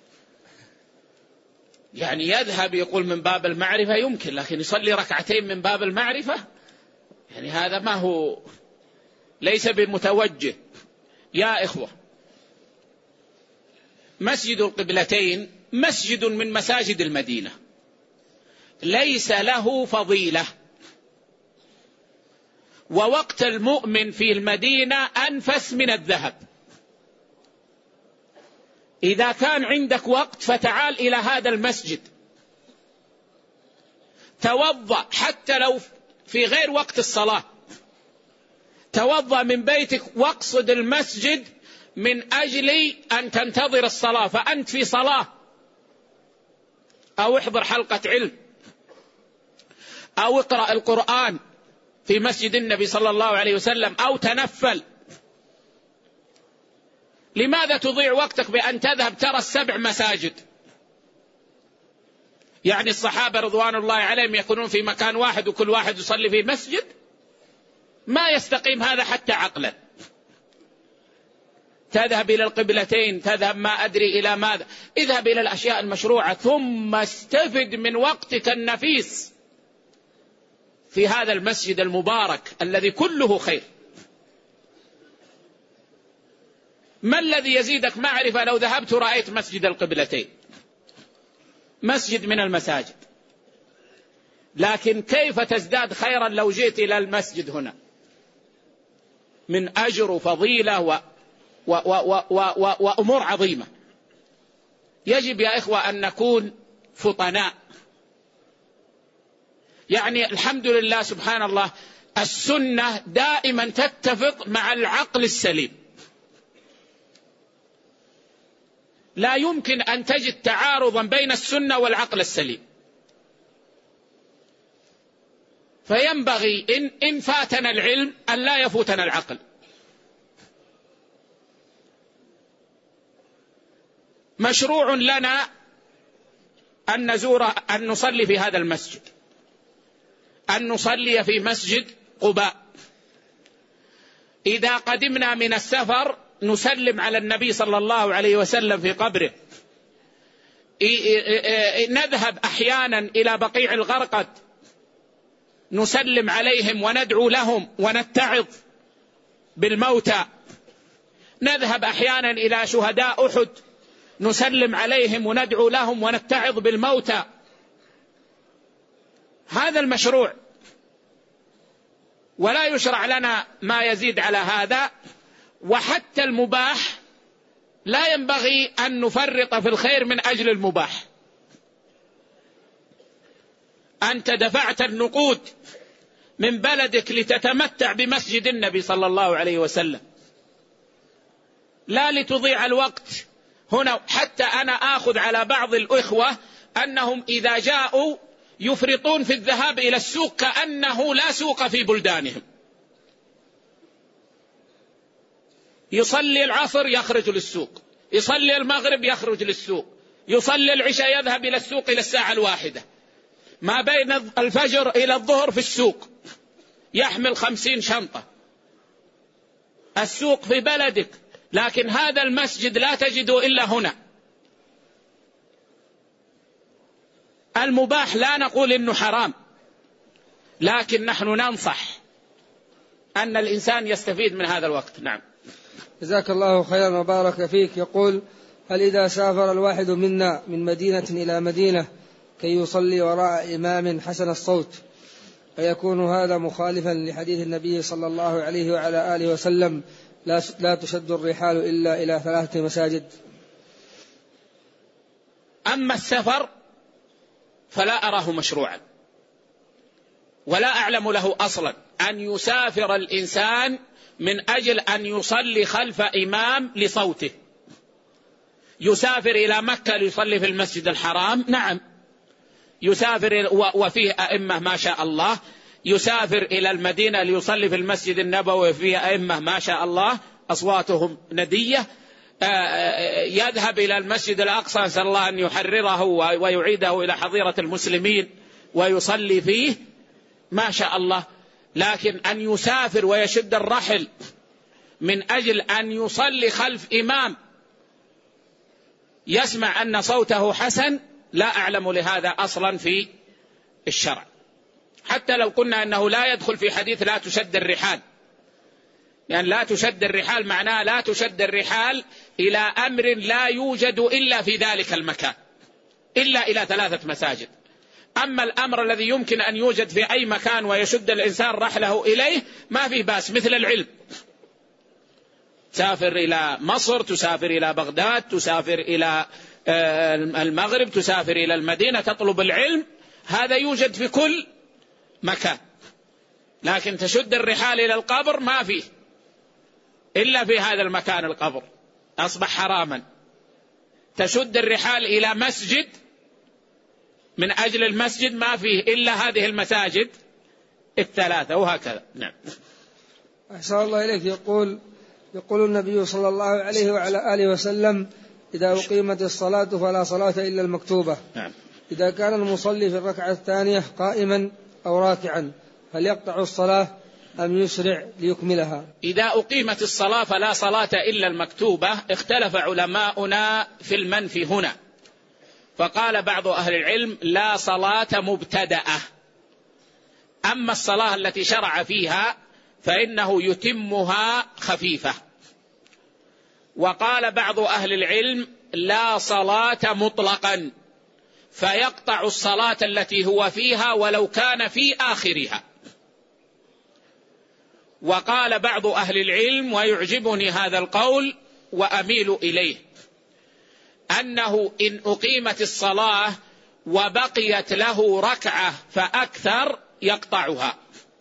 يعني يذهب يقول من باب المعرفة يمكن، لكن يصلي ركعتين من باب المعرفة يعني هذا ما هو، ليس بمتوجه. يا إخوة، مسجد القبلتين مسجد من مساجد المدينة، ليس له فضيلة، ووقت المؤمن في المدينة أنفس من الذهب. إذا كان عندك وقت فتعال إلى هذا المسجد، توضأ حتى لو في غير وقت الصلاة، توضأ من بيتك واقصد المسجد من أجل أن تنتظر الصلاة، فأنت في صلاة، أو احضر حلقة علم، أو اقرأ القرآن في مسجد النبي صلى الله عليه وسلم، أو تنفل. لماذا تضيع وقتك بأن تذهب ترى 7 مساجد؟ يعني الصحابة رضوان الله عليهم يكونون في مكان واحد وكل واحد يصلي في مسجد؟ ما يستقيم هذا حتى عقلا. تذهب إلى القبلتين، تذهب ما أدري إلى ماذا، اذهب إلى الأشياء المشروعة، ثم استفد من وقتك النفيس في هذا المسجد المبارك الذي كله خير. ما الذي يزيدك معرفة لو ذهبت رأيت مسجد القبلتين، مسجد من المساجد؟ لكن كيف تزداد خيرا لو جئت إلى المسجد هنا؟ من أجر وفضيلة وأمور عظيمة. يجب يا إخوة أن نكون فطناء. يعني الحمد لله سبحان الله، السنة دائما تتفق مع العقل السليم. لا يمكن أن تجد تعارضا بين السنة والعقل السليم. فينبغي إن فاتنا العلم أن لا يفوتنا العقل. مشروع لنا أن نصلي في هذا المسجد، أن نصلي في مسجد قباء. إذا قدمنا من السفر نسلم على النبي صلى الله عليه وسلم في قبره. نذهب أحيانا إلى بقيع الغرقد نسلم عليهم وندعو لهم ونتعظ بالموتى. نذهب أحيانا إلى شهداء أحد نسلم عليهم وندعو لهم ونتعظ بالموتى. هذا المشروع، ولا يشرع لنا ما يزيد على هذا. وحتى المباح لا ينبغي أن نفرط في الخير من أجل المباح. أنت دفعت النقود من بلدك لتتمتع بمسجد النبي صلى الله عليه وسلم، لا لتضيع الوقت هنا. حتى أنا آخذ على بعض الإخوة أنهم إذا جاءوا يفرطون في الذهاب إلى السوق كأنه لا سوق في بلدانهم. يصلي العصر يخرج للسوق، يصلي المغرب يخرج للسوق، يصلي العشاء يذهب إلى السوق إلى الساعة 1، ما بين الفجر إلى الظهر في السوق، يحمل 50 شنطة. السوق في بلدك، لكن هذا المسجد لا تجده إلا هنا. المباح لا نقول إنه حرام، لكن نحن ننصح أن الإنسان يستفيد من هذا الوقت. نعم. جزاك الله خيرا وبارك فيك. يقول: هل إذا سافر الواحد منا من مدينة إلى مدينة كي يصلي وراء إمام حسن الصوت فيكون هذا مخالفا لحديث النبي صلى الله عليه وعلى آله وسلم لا تشد الرحال إلا إلى 3 مساجد؟ أما السفر فلا أراه مشروعا، ولا أعلم له أصلا أن يسافر الإنسان من أجل أن يصلي خلف إمام لصوته. يسافر إلى مكة ليصلي في المسجد الحرام، نعم يسافر وفيه أئمة ما شاء الله. يسافر إلى المدينة ليصلي في المسجد النبوي وفيه أئمة ما شاء الله أصواتهم ندية. يذهب إلى المسجد الأقصى، نسأل الله أن يحرره ويعيده إلى حظيرة المسلمين ويصلي فيه ما شاء الله. لكن أن يسافر ويشد الرحل من أجل أن يصلي خلف إمام يسمع أن صوته حسن، لا أعلم لهذا أصلا في الشرع. حتى لو قلنا أنه لا يدخل في حديث لا تشد الرحال، يعني لا تشد الرحال معناه لا تشد الرحال إلى أمر لا يوجد إلا في ذلك المكان، إلا إلى 3 مساجد. أما الأمر الذي يمكن أن يوجد في أي مكان ويشد الإنسان رحله إليه ما فيه باس، مثل العلم. تسافر إلى مصر، تسافر إلى بغداد، تسافر إلى المغرب، تسافر إلى المدينة تطلب العلم، هذا يوجد في كل مكان. لكن تشد الرحال إلى القبر ما فيه إلا في هذا المكان، القبر أصبح حراما. تشد الرحال إلى مسجد من أجل المسجد ما فيه إلا هذه المساجد 3، وهكذا. نعم. أحسن الله إليك. يقول النبي صلى الله عليه وعلى آله وسلم: إذا أقيمت الصلاة فلا صلاة إلا المكتوبة. نعم. إذا كان المصلي في الركعة الثانية قائما أو راكعا هل يقطع الصلاة أم يسرع ليكملها؟ إذا أقيمت الصلاة فلا صلاة إلا المكتوبة، اختلف علماؤنا في المنفي هنا، فقال بعض أهل العلم لا صلاة مبتدأة، أما الصلاة التي شرع فيها فإنه يتمها خفيفة. وقال بعض أهل العلم لا صلاة مطلقا، فيقطع الصلاة التي هو فيها ولو كان في آخرها. وقال بعض أهل العلم ويعجبني هذا القول وأميل إليه، أنه إن أقيمت الصلاة وبقيت له ركعة فأكثر يقطعها،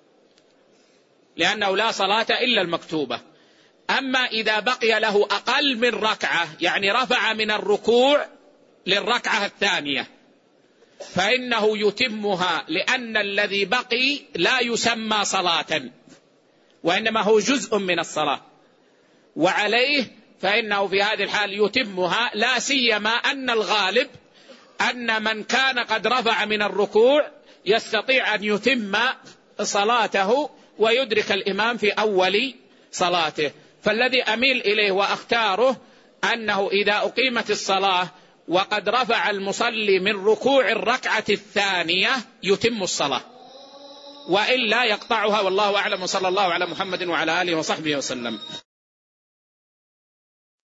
لأنه لا صلاة إلا المكتوبة. أما إذا بقي له أقل من ركعة، يعني رفع من الركوع للركعة الثانية، فإنه يتمها، لأن الذي بقي لا يسمى صلاة وإنما هو جزء من الصلاة، وعليه فإنه في هذه الحال يتمها، لا سيما أن الغالب أن من كان قد رفع من الركوع يستطيع أن يتم صلاته ويدرك الإمام في أول صلاته. فالذي أميل إليه وأختاره أنه إذا أقيمت الصلاة وقد رفع المصلي من ركوع الركعة الثانية يتم الصلاة، وإلا يقطعها، والله أعلم، وصلى الله على محمد وعلى آله وصحبه وسلم.